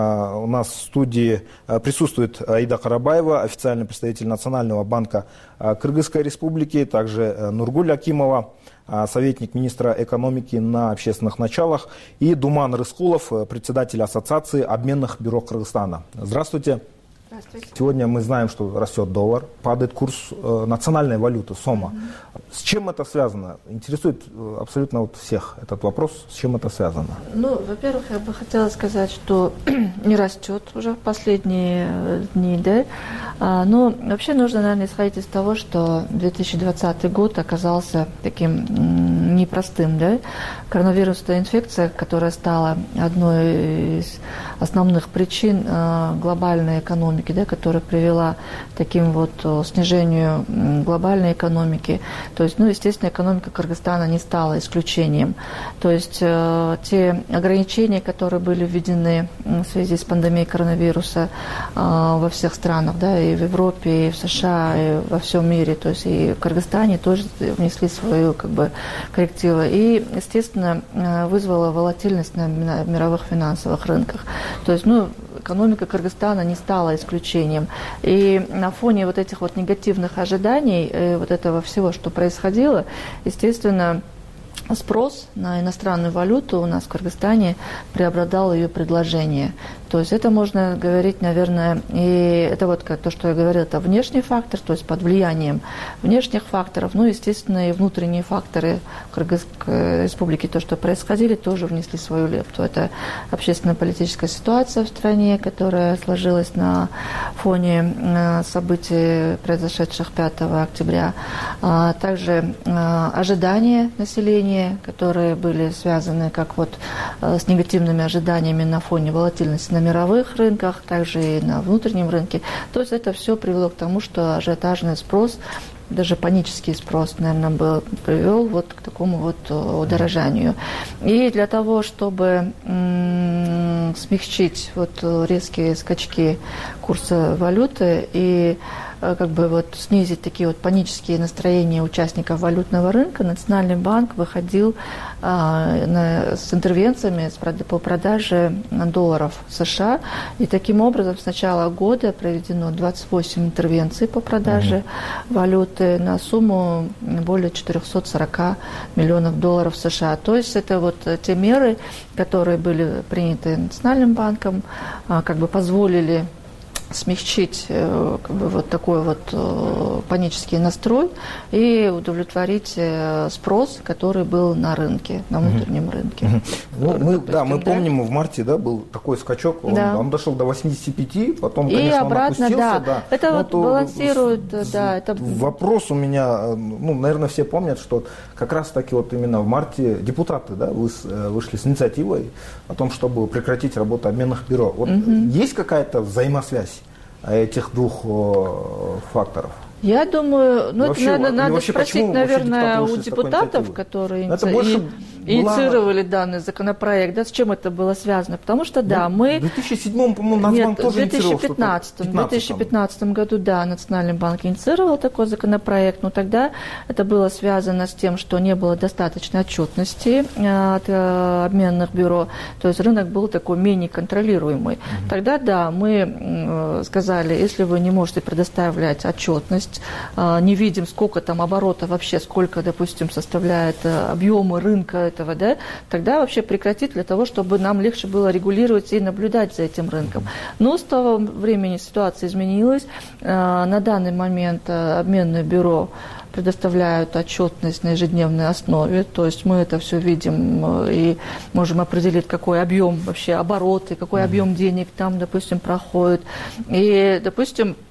у нас в студии присутствует Аида Карабаева, официальный представитель Национального банка Кыргызской Республики, также Нургуль Акимова, советник министра экономики на общественных началах, и Думан Рыскулов, председатель Ассоциации обменных бюро Кыргызстана. Здравствуйте. Здравствуйте. Сегодня мы знаем, что растет доллар, падает курс национальной валюты, сома. Mm-hmm. С чем это связано? Интересует абсолютно вот всех этот вопрос, с чем это связано? Ну, во-первых, я бы хотела сказать, что не растет уже в последние дни, да. А, но вообще нужно, наверное, исходить из того, что две тысячи двадцатый год оказался таким м, непростым, да. Коронавирусная инфекция, которая стала одной из основных причин э, глобальной экономики, да, которая привела к таким вот снижению глобальной экономики. То есть, ну, естественно, экономика Кыргызстана не стала исключением. То есть э, те ограничения, которые были введены в связи с пандемией коронавируса э, во всех странах, да, и в Европе, и в США, и во всем мире, то есть и в Кыргызстане тоже внесли свою, как бы, коррективы. И, естественно, вызвала волатильность на мировых финансовых рынках. То есть, ну, экономика Кыргызстана не стала исключением. И на фоне вот этих вот негативных ожиданий, вот этого всего, что происходило, естественно, спрос на иностранную валюту у нас в Кыргызстане преобладал ее предложение. То есть это можно говорить, наверное, и это вот как то, что я говорила, это внешний фактор, то есть под влиянием внешних факторов, ну, естественно, и внутренние факторы Кыргызской республики, то, что происходили, тоже внесли свою лепту. Это общественно-политическая ситуация в стране, которая сложилась на фоне событий, произошедших пятого октября, а также ожидания населения, которые были связаны как вот с негативными ожиданиями на фоне волатильности на мировых рынках, также и на внутреннем рынке. То есть это все привело к тому, что ажиотажный спрос, даже панический спрос, наверное, был, привел вот к такому вот удорожанию. И для того, чтобы м- смягчить вот резкие скачки курса валюты и как бы вот снизить такие вот панические настроения участников валютного рынка, Национальный банк выходил а, на, с интервенциями по продаже долларов США. И таким образом с начала года проведено двадцать восемь интервенций по продаже mm-hmm. валюты на сумму более четыреста сорок миллионов долларов США. То есть это вот те меры, которые были приняты Национальным банком, а, как бы позволили смягчить как бы, вот такой вот э, панический настрой и удовлетворить э, спрос, который был на рынке, на внутреннем mm-hmm. рынке. Mm-hmm. Ну, вот, мы, допустим, да, мы да? помним, в марте, да, был такой скачок, он, да. он дошел до восьмидесяти пяти, потом, и конечно, обратно, он опустился. Да. Да. Это Но вот то, балансирует, с, да. Это... Вопрос у меня, ну, наверное, все помнят, что как раз-таки вот именно в марте депутаты, да, вышли с инициативой о том, чтобы прекратить работу обменных бюро. Вот mm-hmm. есть какая-то взаимосвязь этих двух о, факторов? Я думаю, ну, вообще, это надо, надо вообще, спросить, наверное, у депутатов, которые это иници... была... инициировали данный законопроект, да, с чем это было связано. Потому что, да, ну, мы... В две тысячи седьмом, по-моему, Нацбанк тоже инициировал что-то. В две тысячи пятнадцатом году, да, Национальный банк инициировал такой законопроект, но тогда это было связано с тем, что не было достаточной отчетности от обменных бюро, то есть рынок был такой менее контролируемый. Mm-hmm. Тогда, да, мы сказали, если вы не можете предоставлять отчетность, не видим, сколько там оборотов вообще, сколько, допустим, составляет объемы рынка этого, да, тогда вообще прекратить для того, чтобы нам легче было регулировать и наблюдать за этим рынком. Но с того времени ситуация изменилась. На данный момент обменное бюро предоставляют отчетность на ежедневной основе, то есть мы это все видим и можем определить, какой объем вообще обороты, какой mm-hmm. объем денег там, допустим, проходит. И, допустим,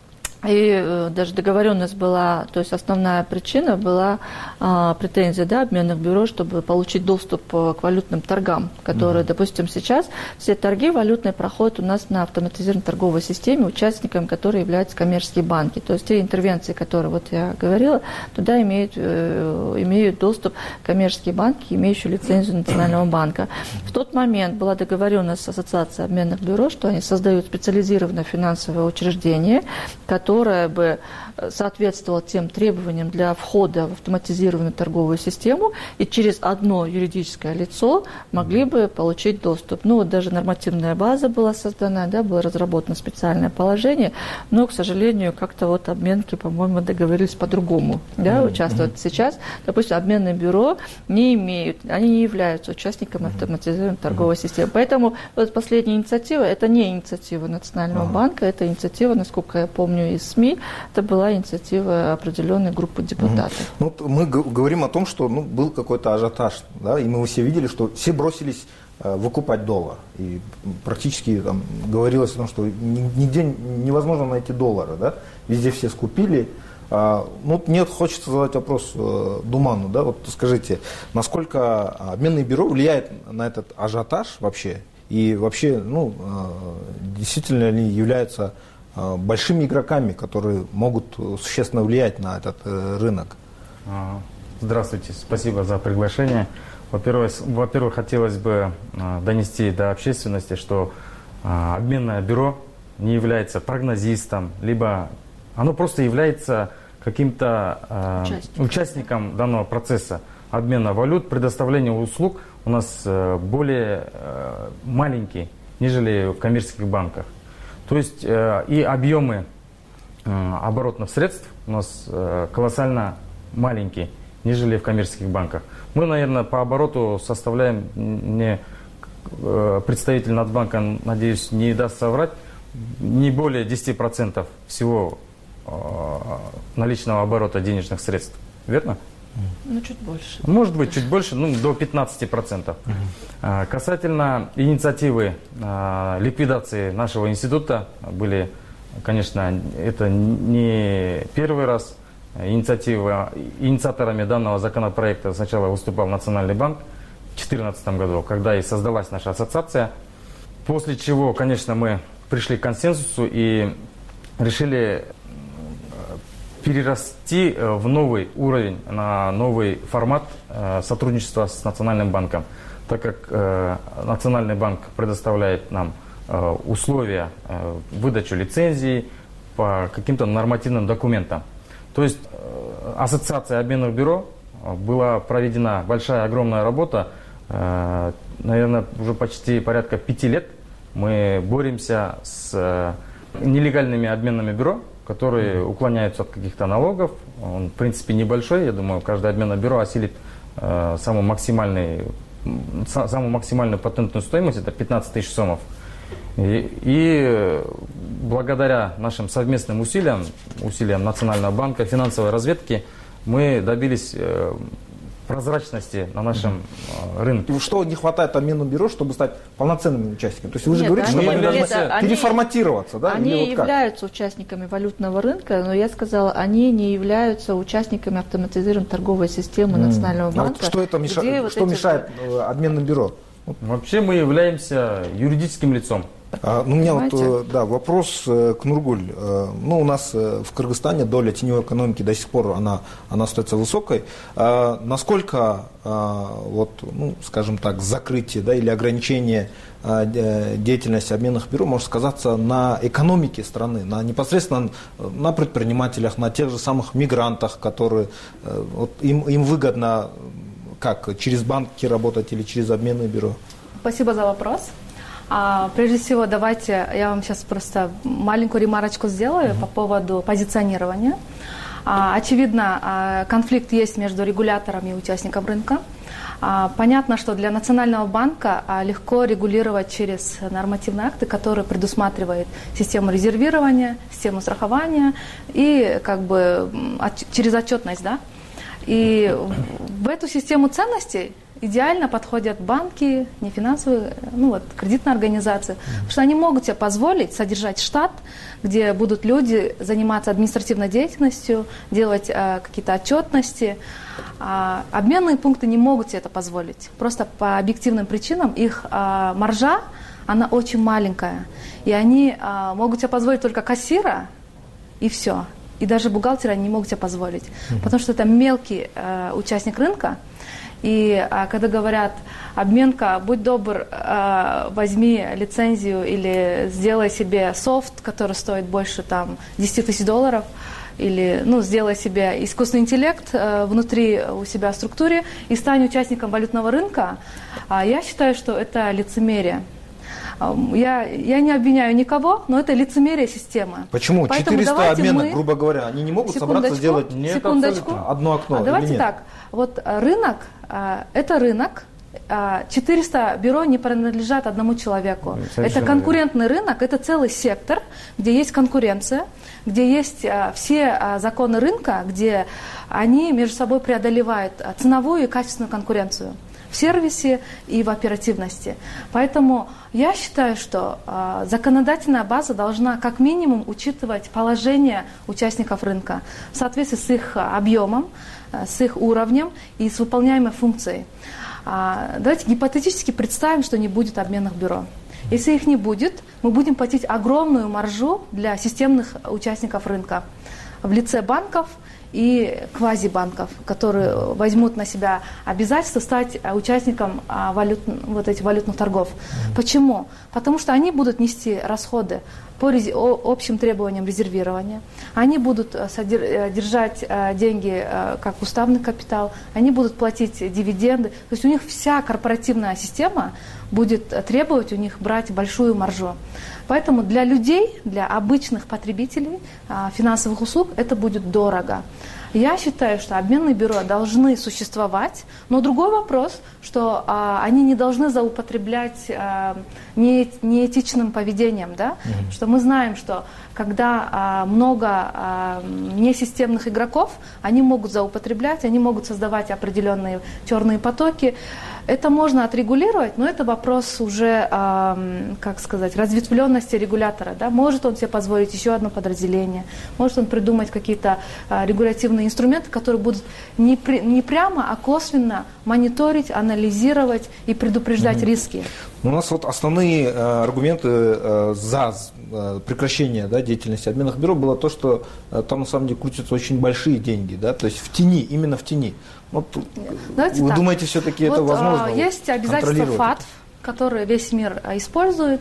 И даже договоренность была, то есть основная причина была а, претензия, да, обменных бюро, чтобы получить доступ к валютным торгам, которые, mm-hmm. допустим, сейчас все торги валютные проходят у нас на автоматизированной торговой системе, участниками которой являются коммерческие банки. То есть те интервенции, которые вот я говорила, туда имеют, э, имеют доступ коммерческие банки, имеющие лицензию Национального банка. В тот момент была договоренность с Ассоциацией обменных бюро, что они создают специализированное финансовое учреждение, которое которая бы соответствовала тем требованиям для входа в автоматизированную торговую систему, и через одно юридическое лицо могли бы получить доступ. Ну, вот даже нормативная база была создана, да, было разработано специальное положение, но, к сожалению, как-то вот обменки, по-моему, договорились по-другому, да, mm-hmm. участвовать. Сейчас, допустим, обменные бюро не имеют, они не являются участниками автоматизированной торговой mm-hmm. системы. Поэтому вот последняя инициатива, это не инициатива Национального mm-hmm. банка, это инициатива, насколько я помню, из СМИ, это была инициатива определенной группы депутатов. Mm-hmm. Ну, вот мы говорим о том, что ну, был какой-то ажиотаж, да, и мы все видели, что все бросились э, выкупать доллар. И практически там, говорилось о том, что нигде невозможно найти доллары, да, везде все скупили. А, ну, мне хочется задать вопрос э, Думану, да, вот скажите, насколько обменное бюро влияет на этот ажиотаж вообще, и вообще, ну, э, действительно ли является большими игроками, которые могут существенно влиять на этот э, рынок? Здравствуйте, спасибо за приглашение. Во-первых, во-первых, хотелось бы э, донести до общественности, что э, обменное бюро не является прогнозистом, либо оно просто является каким-то э, участником данного процесса обмена валют, предоставления услуг у нас э, более э, маленький, нежели в коммерческих банках. То есть э, и объемы э, оборотных средств у нас э, колоссально маленькие, нежели в коммерческих банках. Мы, наверное, по обороту составляем, мне э, представитель Нацбанка, надеюсь, не даст соврать, не более десяти процентов всего э, наличного оборота денежных средств. Верно? Ну, чуть больше. Может быть, чуть больше, ну, до пятнадцати процентов. Uh-huh. Касательно инициативы а, ликвидации нашего института, были, конечно, это не первый раз. Инициатива, инициаторами данного законопроекта сначала выступал Национальный банк в две тысячи четырнадцатом году, когда и создалась наша ассоциация. После чего, конечно, мы пришли к консенсусу и решили перерасти в новый уровень, на новый формат сотрудничества с Национальным банком, так как Национальный банк предоставляет нам условия выдачи лицензий по каким-то нормативным документам. То есть ассоциация обменных бюро была проведена большая, огромная работа, наверное, уже почти порядка пяти лет мы боремся с нелегальными обменными бюро, которые уклоняются от каких-то налогов. Он, в принципе, небольшой. Я думаю, каждое обменное бюро осилит э, самую, максимальный, са, самую максимальную патентную стоимость, это пятнадцать тысяч сомов. И, и благодаря нашим совместным усилиям, усилиям Национального банка, финансовой разведки, мы добились э, прозрачности на нашем э, рынке. Что не хватает обменному бюро, чтобы стать полноценными участниками? То есть вы же Нет, говорите, что они должны это, переформатироваться, да? Они вот являются участниками валютного рынка, но я сказала, они не являются участниками автоматизированной торговой системы mm. Национального банка. А вот что это меша... вот что мешает вот... обменному бюро? Вообще мы являемся юридическим лицом. А, ну, у меня вот, да, вопрос к Нургуль. Ну, у нас в Кыргызстане доля теневой экономики до сих пор она, она остается высокой. А, насколько, а, вот, ну, скажем так, закрытие, да, или ограничение а, деятельности обменных бюро может сказаться на экономике страны, на непосредственно на предпринимателях, на тех же самых мигрантах, которые вот, им, им выгодно как через банки работать или через обменное бюро? Спасибо за вопрос. А, прежде всего, давайте я вам сейчас просто маленькую ремарочку сделаю mm-hmm. по поводу позиционирования. А, очевидно, а, конфликт есть между регулятором и участником рынка. А, понятно, что для Национального банка а, легко регулировать через нормативные акты, которые предусматривают систему резервирования, систему страхования и как бы от, через отчетность, да. И в эту систему ценностей идеально подходят банки, нефинансовые, ну вот, кредитные организации, потому что они могут себе позволить содержать штат, где будут люди заниматься административной деятельностью, делать э, какие-то отчетности. А обменные пункты не могут себе это позволить. Просто по объективным причинам их э, маржа, она очень маленькая. И они э, могут себе позволить только кассира, и все. И даже бухгалтера они не могут себе позволить. Mm-hmm. Потому что это мелкий э, участник рынка. И а, когда говорят, обменка, будь добр, а, возьми лицензию или сделай себе софт, который стоит больше там, десять тысяч долларов, или ну, сделай себе искусственный интеллект а, внутри у себя в структуре и стань участником валютного рынка, а, я считаю, что это лицемерие. Я, я не обвиняю никого, но это лицемерие системы. Почему? Поэтому четыреста обменок, мы... грубо говоря, они не могут собраться сделать нет, одно окно? А давайте так. Вот рынок, это рынок. четыреста бюро не принадлежат одному человеку. Совершенно это конкурентный верно. Рынок, это целый сектор, где есть конкуренция, где есть все законы рынка, где они между собой преодолевают ценовую и качественную конкуренцию в сервисе и в оперативности. Поэтому я считаю, что э, законодательная база должна как минимум учитывать положение участников рынка в соответствии с их объемом, э, с их уровнем и с выполняемой функцией. А, давайте гипотетически представим, что не будет обменных бюро. Если их не будет, мы будем платить огромную маржу для системных участников рынка в лице банков и квазибанков, которые возьмут на себя обязательство стать участником валют, вот этих валютных торгов. Почему? Потому что они будут нести расходы по общим требованиям резервирования, они будут держать деньги как уставный капитал, они будут платить дивиденды. То есть у них вся корпоративная система будет требовать у них брать большую маржу. Поэтому для людей, для обычных потребителей финансовых услуг это будет дорого. Я считаю, что обменные бюро должны существовать, но другой вопрос, что а, они не должны злоупотреблять а, не, неэтичным поведением, да? Mm-hmm. Что мы знаем, что когда а, много а, несистемных игроков, они могут злоупотреблять, они могут создавать определенные черные потоки. Это можно отрегулировать, но это вопрос уже, э, как сказать, разветвленности регулятора. Да? Может он себе позволить еще одно подразделение, может он придумать какие-то э, регулятивные инструменты, которые будут не, при, не прямо, а косвенно мониторить, анализировать и предупреждать mm-hmm. риски. У нас вот основные э, аргументы э, за э, прекращение да, деятельности обменных бюро было то, что э, там на самом деле крутятся очень большие деньги, да, то есть в тени, именно в тени. Вот, вы так. думаете, все-таки вот, это возможно? Есть обязательства ФАТФ, которые весь мир использует,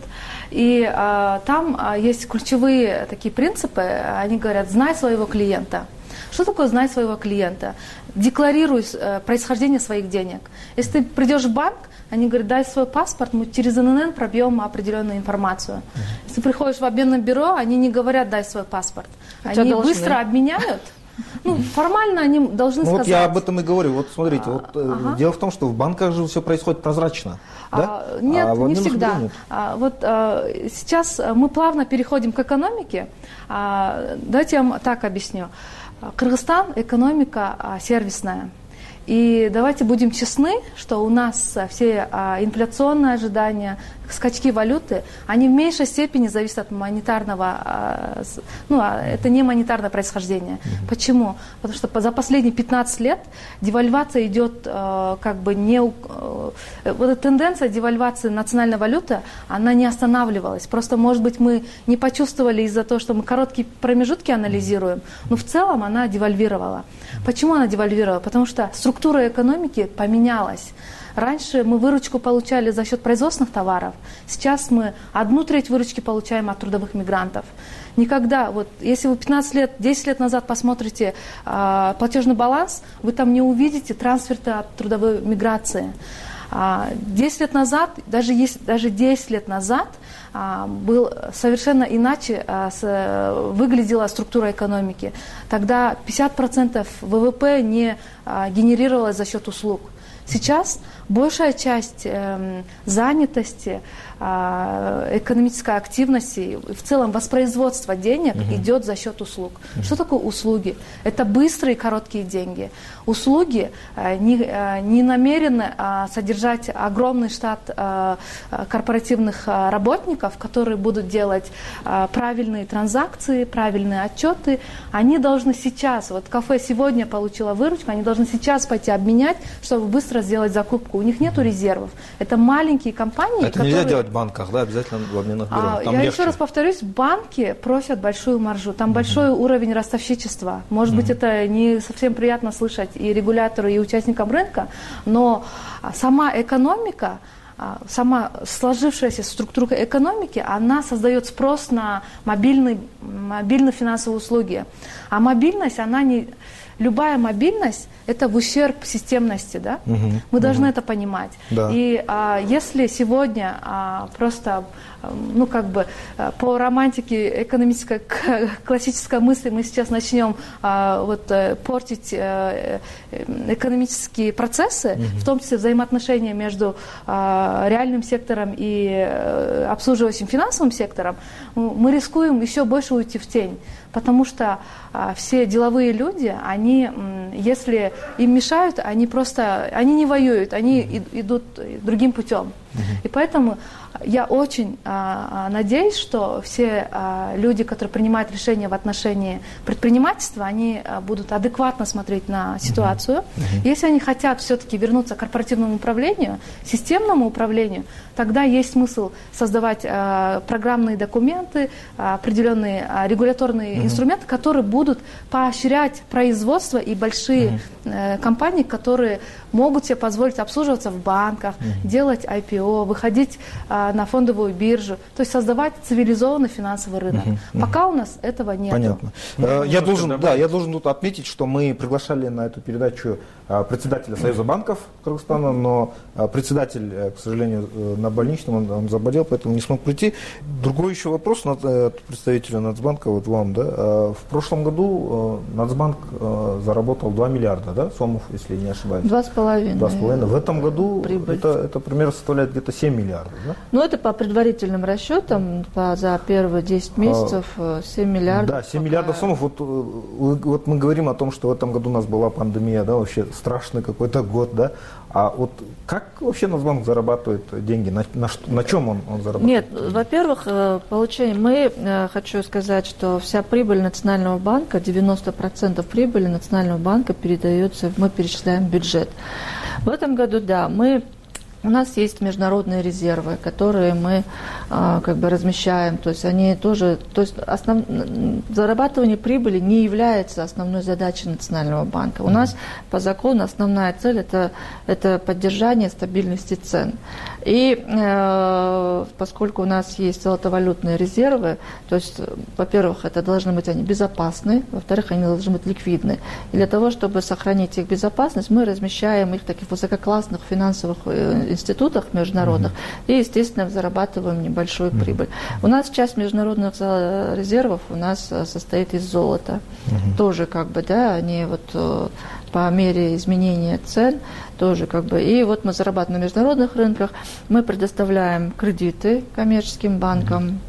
и а, там а, есть ключевые такие принципы. Они говорят: знай своего клиента. Что такое знать своего клиента? Декларируй а, происхождение своих денег. Если ты придешь в банк, они говорят: дай свой паспорт, мы через эн эн эн пробьем определенную информацию. Uh-huh. Если приходишь в обменное бюро, они не говорят: дай свой паспорт. Они должны. Быстро обменяют. Ну, формально они должны ну, сказать. Вот я об этом и говорю. Вот смотрите, вот, ага. дело в том, что в банках же все происходит прозрачно. Да? А, нет, а не всегда. А, вот а, сейчас мы плавно переходим к экономике. А, давайте я вам так объясню. Кыргызстан экономика а, сервисная. И давайте будем честны, что у нас все а, инфляционные ожидания, скачки валюты, они в меньшей степени зависят от монетарного, а, ну, а, это не монетарное происхождение. Mm-hmm. Почему? Потому что за последние пятнадцать лет девальвация идет а, как бы не... А, вот эта тенденция девальвации национальной валюты, она не останавливалась. Просто, может быть, мы не почувствовали из-за того, что мы короткие промежутки анализируем, но в целом она девальвировала. Почему она девальвировала? Потому что структура экономики поменялась. Раньше мы выручку получали за счет производственных товаров. Сейчас мы одну треть выручки получаем от трудовых мигрантов. Никогда, вот если вы пятнадцать лет, десять лет назад посмотрите э, платежный баланс, вы там не увидите трансферты от трудовой миграции. десять лет назад, даже, есть, даже десять лет назад а, был совершенно иначе а, с, выглядела структура экономики. Тогда пятьдесят процентов вэ вэ пэ не а, генерировалось за счет услуг. Сейчас большая часть занятости, экономической активности, в целом воспроизводства денег угу. идет за счет услуг. Угу. Что такое услуги? Это быстрые и короткие деньги. Услуги не, не намерены содержать огромный штат корпоративных работников, которые будут делать правильные транзакции, правильные отчеты. Они должны сейчас, вот кафе сегодня получило выручку, они должны сейчас пойти обменять, чтобы быстро сделать закупку. У них нет резервов. Это маленькие компании, это которые... нельзя делать в банках, да, обязательно в обменных бюро. А, Там я легче. еще раз повторюсь, банки просят большую маржу, там uh-huh. большой уровень ростовщичества. Может uh-huh. быть, это не совсем приятно слышать и регулятору, и участникам рынка, но сама экономика, сама сложившаяся структура экономики, она создает спрос на мобильные, мобильные финансовые услуги. А мобильность, она не... Любая мобильность – это в ущерб системности, да? Угу, Мы угу. должны это понимать. Да. И а, если сегодня а, просто, ну как бы по романтике экономической классической мысли мы сейчас начнем а, вот портить а, экономические процессы, угу. в том числе взаимоотношения между а, реальным сектором и а, обслуживающим финансовым сектором, мы рискуем еще больше уйти в тень. Потому что а, все деловые люди, они, если им мешают, они просто, они не воюют, они и, идут другим путем. Uh-huh. И поэтому я очень а, надеюсь, что все а, люди, которые принимают решения в отношении предпринимательства, они а, будут адекватно смотреть на ситуацию. Uh-huh. Uh-huh. Если они хотят все-таки вернуться к корпоративному управлению, системному управлению, тогда есть смысл создавать а, программные документы, а, определенные а, регуляторные uh-huh. инструменты, которые будут поощрять производство и большие uh-huh. э, компании, которые могут себе позволить обслуживаться в банках, uh-huh. делать ай пи о, выходить а, на фондовую биржу, то есть создавать цивилизованный финансовый рынок. Uh-huh. Uh-huh. Пока у нас этого нет. Понятно. Ну, я, должен, да, я должен тут отметить, что мы приглашали на эту передачу председателя Союза банков Кыргызстана, но председатель, к сожалению, на больничном, он, он заболел, поэтому не смог прийти. Другой еще вопрос от представителя Нацбанка, вот вам, да. В прошлом году Нацбанк заработал два миллиарда, да, сомов, если не ошибаюсь. Два с половиной. Два с половиной. В этом году это, это примерно составляет где-то семь миллиардов, да? Ну, это по предварительным расчетам, по, за первые десять месяцев семь миллиардов. Да, семь пока... миллиардов сомов. Вот, вот мы говорим о том, что в этом году у нас была пандемия, да, вообще страшный какой-то год, да. А вот как вообще Нацбанк зарабатывает деньги? На, на, на чем он, он зарабатывает? Нет, во-первых, получение. Мы, хочу сказать, что вся прибыль Национального банка, девяносто процентов прибыли Национального банка передается, мы перечисляем в бюджет. В этом году, да, мы... У нас есть международные резервы, которые мы а, как бы размещаем, то есть они тоже, то есть основ, зарабатывание прибыли не является основной задачей Национального банка. У нас по закону основная цель это, это поддержание стабильности цен. И э, поскольку у нас есть золотовалютные резервы, то есть, во-первых, это должны быть они безопасны, во-вторых, они должны быть ликвидны. И для того, чтобы сохранить их безопасность, мы размещаем их в таких высококлассных финансовых институтах международных mm-hmm. и, естественно, зарабатываем небольшую mm-hmm. прибыль. У нас часть международных резервов у нас состоит из золота. Mm-hmm. Тоже как бы, да, они вот по мере изменения цен тоже как бы. И вот мы зарабатываем на международных рынках, мы предоставляем кредиты коммерческим банкам mm-hmm.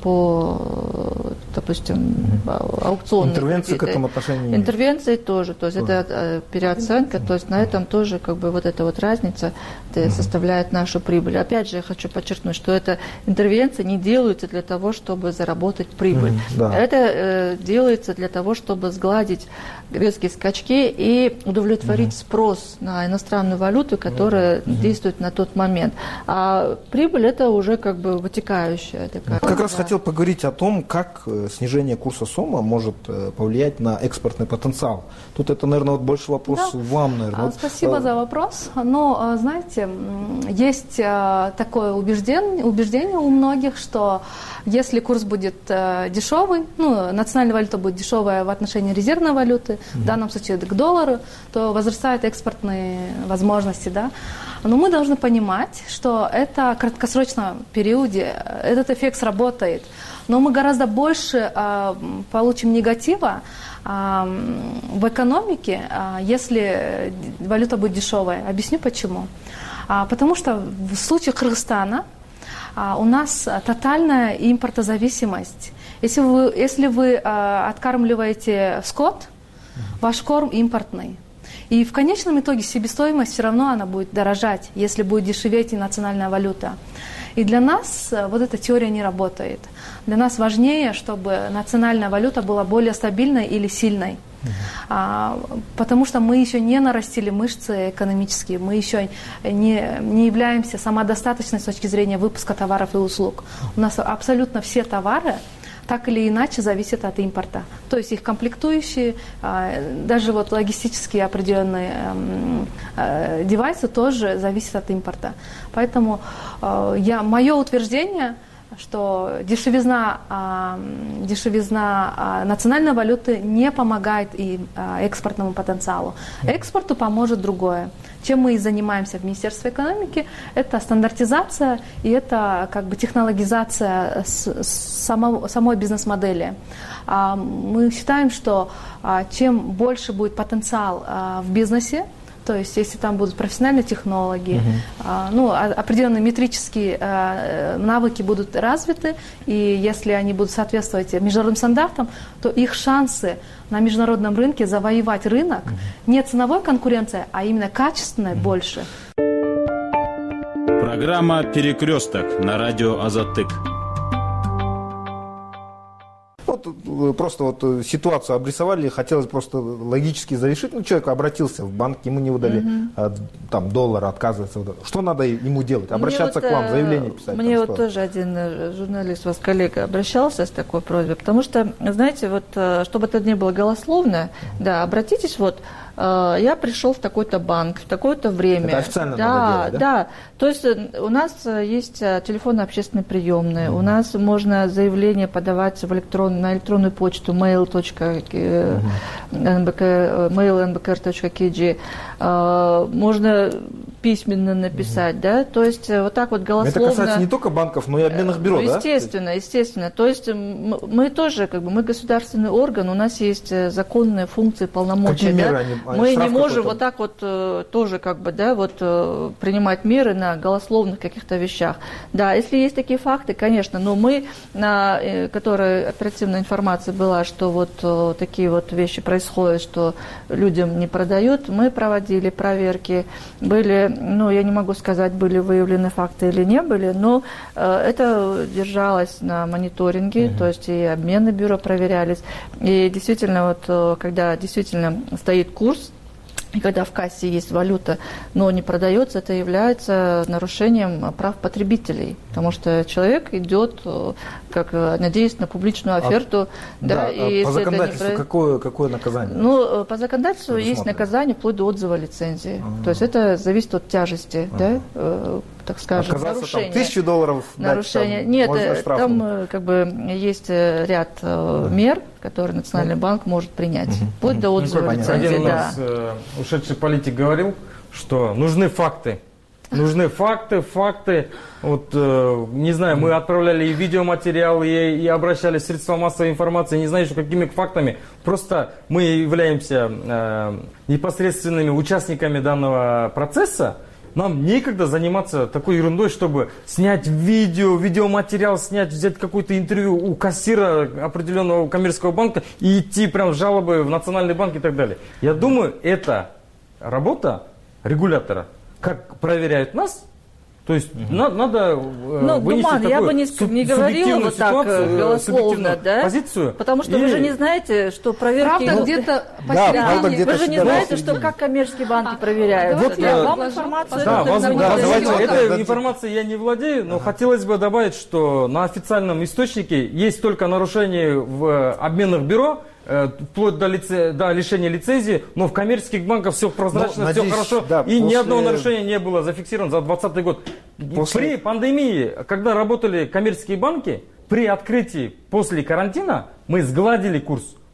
по, допустим, mm-hmm. аукционным. Интервенции кредиты. К этому отношению? Интервенции тоже, то есть тоже. Это переоценка, mm-hmm. то есть на этом тоже как бы вот эта вот разница mm-hmm. составляет нашу прибыль. Опять же, я хочу подчеркнуть, что эта интервенция не делается для того, чтобы заработать прибыль. Mm-hmm. Да. Это э, делается для того, чтобы сгладить резкие скачки и удовлетворить mm-hmm. спрос на иностранную валюту, которая mm-hmm. действует на тот момент. А прибыль это уже как бы вытекающая такая. Как раз хотел поговорить о том, как снижение курса сома может повлиять на экспортный потенциал. Тут это, наверное, вот больше вопрос да. вам, наверное. Спасибо вот. За вопрос. Но, знаете, есть такое убеждение, убеждение у многих, что если курс будет дешевый, ну, национальная валюта будет дешевая в отношении резервной валюты, mm-hmm. в данном случае к доллару, то возрастают экспортные возможности, да. Но мы должны понимать, что это в краткосрочном периоде, этот эффект сработает. Но мы гораздо больше э, получим негатива э, в экономике, э, если валюта будет дешевая. Объясню почему. Потому что в случае Кыргызстана у нас тотальная импортозависимость. Если вы, если вы откармливаете скот, ваш корм импортный. И в конечном итоге себестоимость все равно она будет дорожать, если будет дешеветь и национальная валюта. И для нас вот эта теория не работает. Для нас важнее, чтобы национальная валюта была более стабильной или сильной. А, потому что мы еще не нарастили мышцы экономические, мы еще не, не являемся самодостаточной с точки зрения выпуска товаров и услуг. У нас абсолютно все товары так или иначе зависят от импорта. То есть их комплектующие, даже вот логистические определенные девайсы тоже зависят от импорта. Поэтому я, мое утверждение, что дешевизна, дешевизна национальной валюты не помогает и экспортному потенциалу. Экспорту поможет другое. Чем мы и занимаемся в Министерстве экономики, это стандартизация и это как бы технологизация самого, самой бизнес-модели. Мы считаем, что чем больше будет потенциал в бизнесе, то есть, если там будут профессиональные технологии, uh-huh. ну, определенные метрические навыки будут развиты, и если они будут соответствовать международным стандартам, то их шансы на международном рынке завоевать рынок uh-huh. не ценовой конкуренция, а именно качественная uh-huh. больше. Программа «Перекресток» на радио «Азаттык». Вот просто вот ситуацию обрисовали, хотелось просто логически завершить. Ну, человек обратился в банк, ему не выдали mm-hmm. там доллар, отказывается. Что надо ему делать? Обращаться мне к вам, вот, заявление писать? Мне там, вот что? тоже один журналист, у вас коллега, обращался с такой просьбой, потому что, знаете, вот, чтобы это не было голословно, mm-hmm. да, обратитесь вот, я пришел в такой-то банк, в такое-то время. Это официально да, надо делать, да? Да, то есть у нас есть телефон общественной приемной, mm-hmm. у нас можно заявление подавать в электрон, на электронную почту mail точка эн бэ ка эр точка кей джи, можно письменно написать, mm-hmm. да, то есть вот так вот голословно. Это касается не только банков, но и обменных бюро, ну, да? Естественно, естественно. То есть мы тоже, как бы, мы государственный орган, у нас есть законные функции, полномочия. Какие да? меры они, Мы не можем вот так вот тоже, как бы, да, вот принимать меры на голословных каких-то вещах. Да, если есть такие факты, конечно, но мы, на которой оперативная информация была, что вот такие вот вещи происходят, что людям не продают, мы проводили проверки, были, ну, я не могу сказать, были выявлены факты или не были, но это держалось на мониторинге, mm-hmm. то есть и обмены бюро проверялись, и действительно вот, когда действительно стоит курс, и когда в кассе есть валюта, но не продается, это является нарушением прав потребителей, потому что человек идет, как, надеясь на публичную оферту. А, да, да, и по законодательству не... какое, какое наказание? Ну, по законодательству есть наказание вплоть до отзыва лицензии. А-а-а. То есть это зависит от тяжести, А-а-а. да, так скажем, Отказаться, нарушения. Там, тысячу долларов нарушения. Дать, там, Нет, там как бы есть ряд а. мер, которые Национальный банк может принять, угу. вплоть до отзыва ну, лицензии. Один у да. нас э, ушедший политик говорил, что нужны факты. Нужны факты, факты. Вот, э, не знаю, мы отправляли и видеоматериалы, и, и обращались в средства массовой информации, не знаю, что какими фактами. Просто мы являемся э, непосредственными участниками данного процесса. Нам некогда заниматься такой ерундой, чтобы снять видео, видеоматериал, снять, взять какое-то интервью у кассира определенного коммерческого банка и идти прям в жалобы в Национальный банк и так далее. Я думаю, это работа регулятора. Как проверяют нас, то есть угу. надо, надо ну, вынести Думан, такую я бы не, суб, не говорила вот так ситуацию, голословно, да? позицию. Потому что и... вы же не знаете, что проверки... Правда, где-то посередине. Да, где-то вы же не знаете, что как коммерческие банки а, проверяют. Вот я вам информацию... Да, возможно, да, давайте, да, этой да, информацией я не владею, но ага. хотелось бы добавить, что на официальном источнике есть только нарушения в обменных бюро, вплоть до, лице, до лишения лицензии, но в коммерческих банках все прозрачно, но, все надеюсь, хорошо, да, и после... ни одного нарушения не было зафиксировано за двадцатый год. После... При пандемии, когда работали коммерческие банки, при открытии после карантина мы сгладили курс.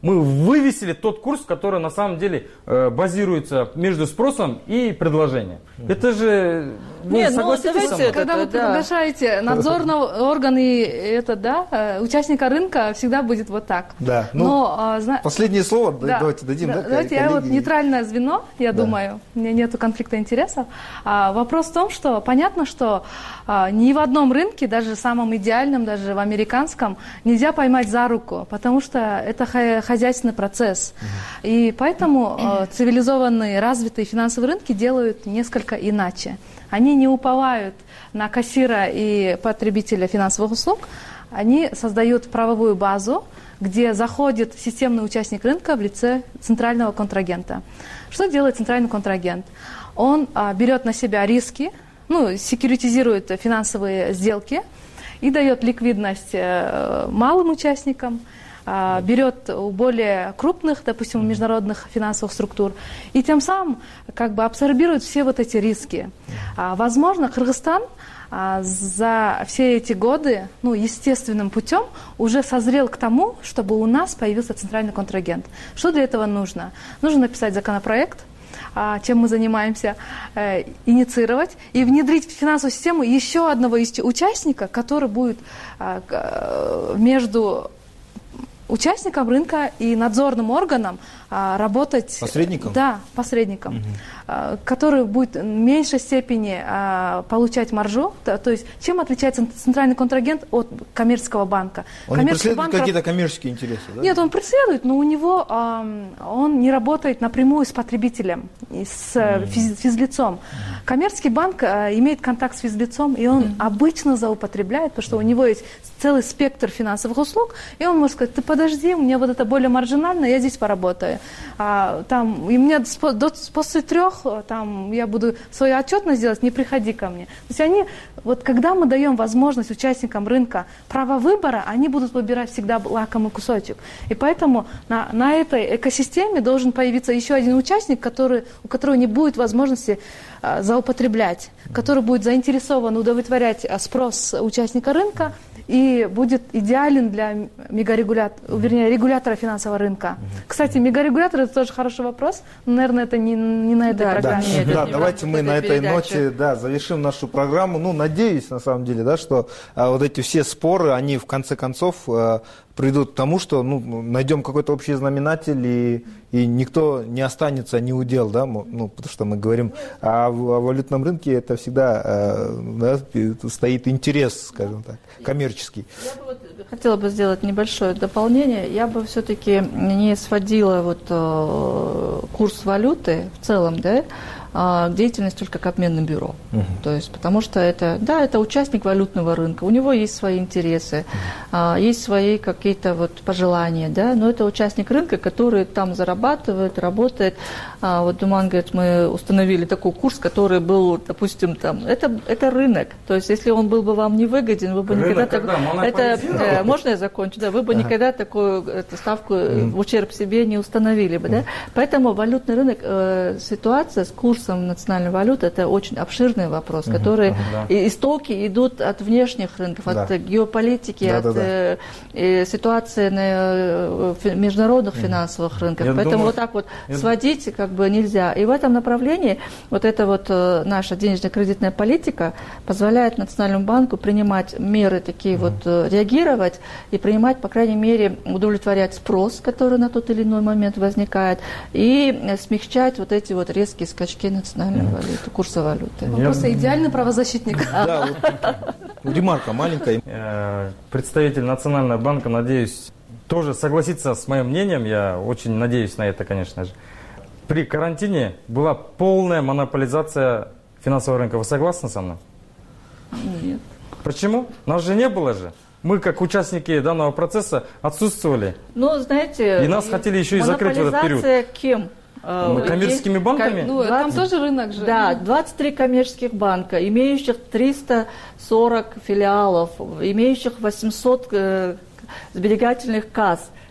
Мы вывесили тот курс, который на самом деле э, базируется между спросом и предложением. Это же... Вы Нет, согласитесь ну, со мной? когда вы приглашаете надзорный орган и это, да, участника рынка, всегда будет вот так. Да. Ну, Но, а, зна... Последнее слово да. давайте дадим. Да, да, давайте коллеги. Я вот нейтральное звено, я да. думаю, у меня нет конфликта интересов. А, вопрос в том, что понятно, что а, ни в одном рынке, даже самом идеальном, даже в американском, нельзя поймать за руку, потому что это хозяйственный процесс. Mm-hmm. И поэтому а, цивилизованные, развитые финансовые рынки делают несколько иначе. Они не уповают на кассира и потребителя финансовых услуг, они создают правовую базу, где заходит системный участник рынка в лице центрального контрагента. Что делает центральный контрагент? Он а, берет на себя риски, ну, секьюритизирует финансовые сделки и дает ликвидность а, малым участникам, а, берет у более крупных, допустим, международных финансовых структур, и тем самым как бы абсорбирует все вот эти риски. А, возможно, Кыргызстан а, за все эти годы, ну, естественным путем уже созрел к тому, чтобы у нас появился центральный контрагент. Что для этого нужно? Нужно написать законопроект, а, чем мы занимаемся, э, инициировать и внедрить в финансовую систему еще одного участника, который будет а, между участникам рынка и надзорным органам а, работать... Посредником? Да, посредником. Угу. А, который будет в меньшей степени а, получать маржу. То, то есть, чем отличается центральный контрагент от коммерческого банка? Он не преследует банк... какие-то коммерческие интересы, да? Нет, он преследует, но у него а, он не работает напрямую с потребителем, с mm. физ, физлицом. Mm. Коммерческий банк а, имеет контакт с физлицом, и он mm. обычно злоупотребляет, потому что у него есть целый спектр финансовых услуг, и он может сказать: ты подожди, у меня вот это более маржинально, я здесь поработаю. А, там, и мне до, после трех там, я буду свою отчетность делать, не приходи ко мне. То есть они, вот когда мы даем возможность участникам рынка права выбора, они будут выбирать всегда лакомый кусочек. И поэтому на, на этой экосистеме должен появиться еще один участник, который, у которого не будет возможности а, злоупотреблять, который будет заинтересован удовлетворять а, спрос участника рынка, и будет идеален для мегарегулятора, вернее, регулятора финансового рынка. Mm-hmm. Кстати, мегарегулятор — это тоже хороший вопрос, но, наверное, это не, не на этой да, программе. Да, да, да, давайте мы на этой передаче. ноте да, завершим нашу программу. Ну, надеюсь, на самом деле, да, что а, вот эти все споры, они в конце концов а, придут к тому, что ну, найдем какой-то общий знаменатель, и, и никто не останется не удел, да, ну, потому что мы говорим о, о валютном рынке, это всегда а, да, стоит интерес, скажем так, коммерческий. Я бы вот хотела бы сделать небольшое дополнение. Я бы все-таки не сводила вот, э, курс валюты в целом, да, к деятельности только к обменным бюро. Uh-huh. То есть, потому что это, да, это участник валютного рынка, у него есть свои интересы, uh-huh. есть свои какие-то вот пожелания, да, но это участник рынка, который там зарабатывает, работает. Вот Думан говорит, мы установили такой курс, который был, допустим, там, это, это рынок. То есть, если он был бы вам не выгоден, вы бы рынок никогда... Так, это, э, можно я закончу? Да, вы бы uh-huh. никогда такую эту ставку uh-huh. в ущерб себе не установили бы, uh-huh. да. Поэтому валютный рынок, э, ситуация с курсом национальной валюты — это очень обширный вопрос, uh-huh, который uh-huh, да. истоки идут от внешних рынков, да. от геополитики, да, от да, да. Э, э, ситуации на э, международных uh-huh. финансовых рынках. Я Поэтому думаю, вот так вот я... сводить как бы нельзя. И в этом направлении вот эта вот э, наша денежно-кредитная политика позволяет Национальному банку принимать меры такие uh-huh. вот, э, реагировать и принимать, по крайней мере, удовлетворять спрос, который на тот или иной момент возникает, и э, смягчать вот эти вот резкие скачки национальной mm. валюты, курса валюты. Он просто идеальный правозащитник. Да, ремарка маленькая. Представитель Национального банка, надеюсь, тоже согласится с моим мнением. Я очень надеюсь на это, конечно же. При карантине была полная монополизация финансового рынка. Вы согласны со мной? Нет. Почему? Нас же не было же. Мы, как участники данного процесса, отсутствовали. Ну, знаете... И нас хотели еще и закрыть в этот период. Монополизация кем? Коммерческими банками? Ну, там тоже рынок же. Да, двадцать три коммерческих банка, имеющих триста сорок филиалов, имеющих восемьсот э, сберегательных касс.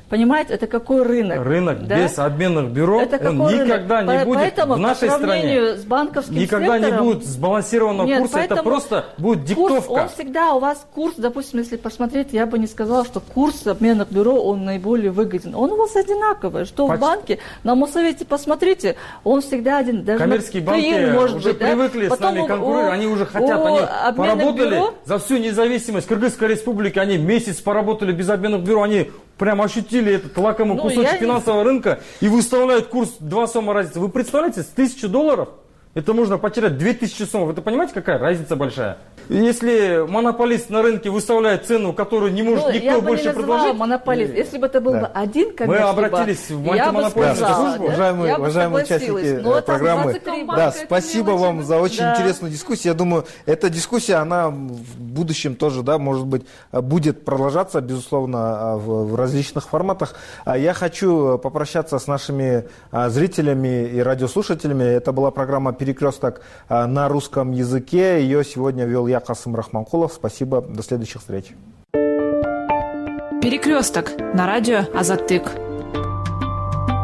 Понимаете, это какой рынок? Рынок да? без обменных бюро, это он никогда рынок? не будет поэтому, в нашей по стране. С банковским никогда сектором, не будет сбалансированного нет, курса, это просто будет диктовка. Курс, он всегда, у вас курс, допустим, если посмотреть, я бы не сказала, что курс обменных бюро, он наиболее выгоден. Он у вас одинаковый. Что Поч... в банке, на Моссовете посмотрите, он всегда один. Даже коммерческие банки может уже быть, привыкли да? с нами конкурировать, они уже хотят, они поработали бюро... за всю независимость Кыргызской республики, они месяц поработали без обменных бюро, они прям ощутили этот лакомый ну, кусочек финансового не... рынка и выставляют курс два сомма разницы. Вы представляете, с тысячи долларов это можно потерять две тысячи сомов. Вы понимаете, какая разница большая? Если монополист на рынке выставляет цену, которую не может ну, никто я больше бы не предложить... монополист. Если бы это был да. бы один коммерческий Мы обратились банк, в антимонопольную службу. Да? Уважаемые, уважаемые участники программы, да, спасибо вам очень... за очень да. интересную дискуссию. Я думаю, эта дискуссия, она в будущем тоже, да, может быть, будет продолжаться, безусловно, в, в различных форматах. Я хочу попрощаться с нашими зрителями и радиослушателями. Это была программа «Перекресток» на русском языке. Ее сегодня вел я, Касым Рахманкулов. Спасибо. До следующих встреч. Перекресток на радио Азаттык.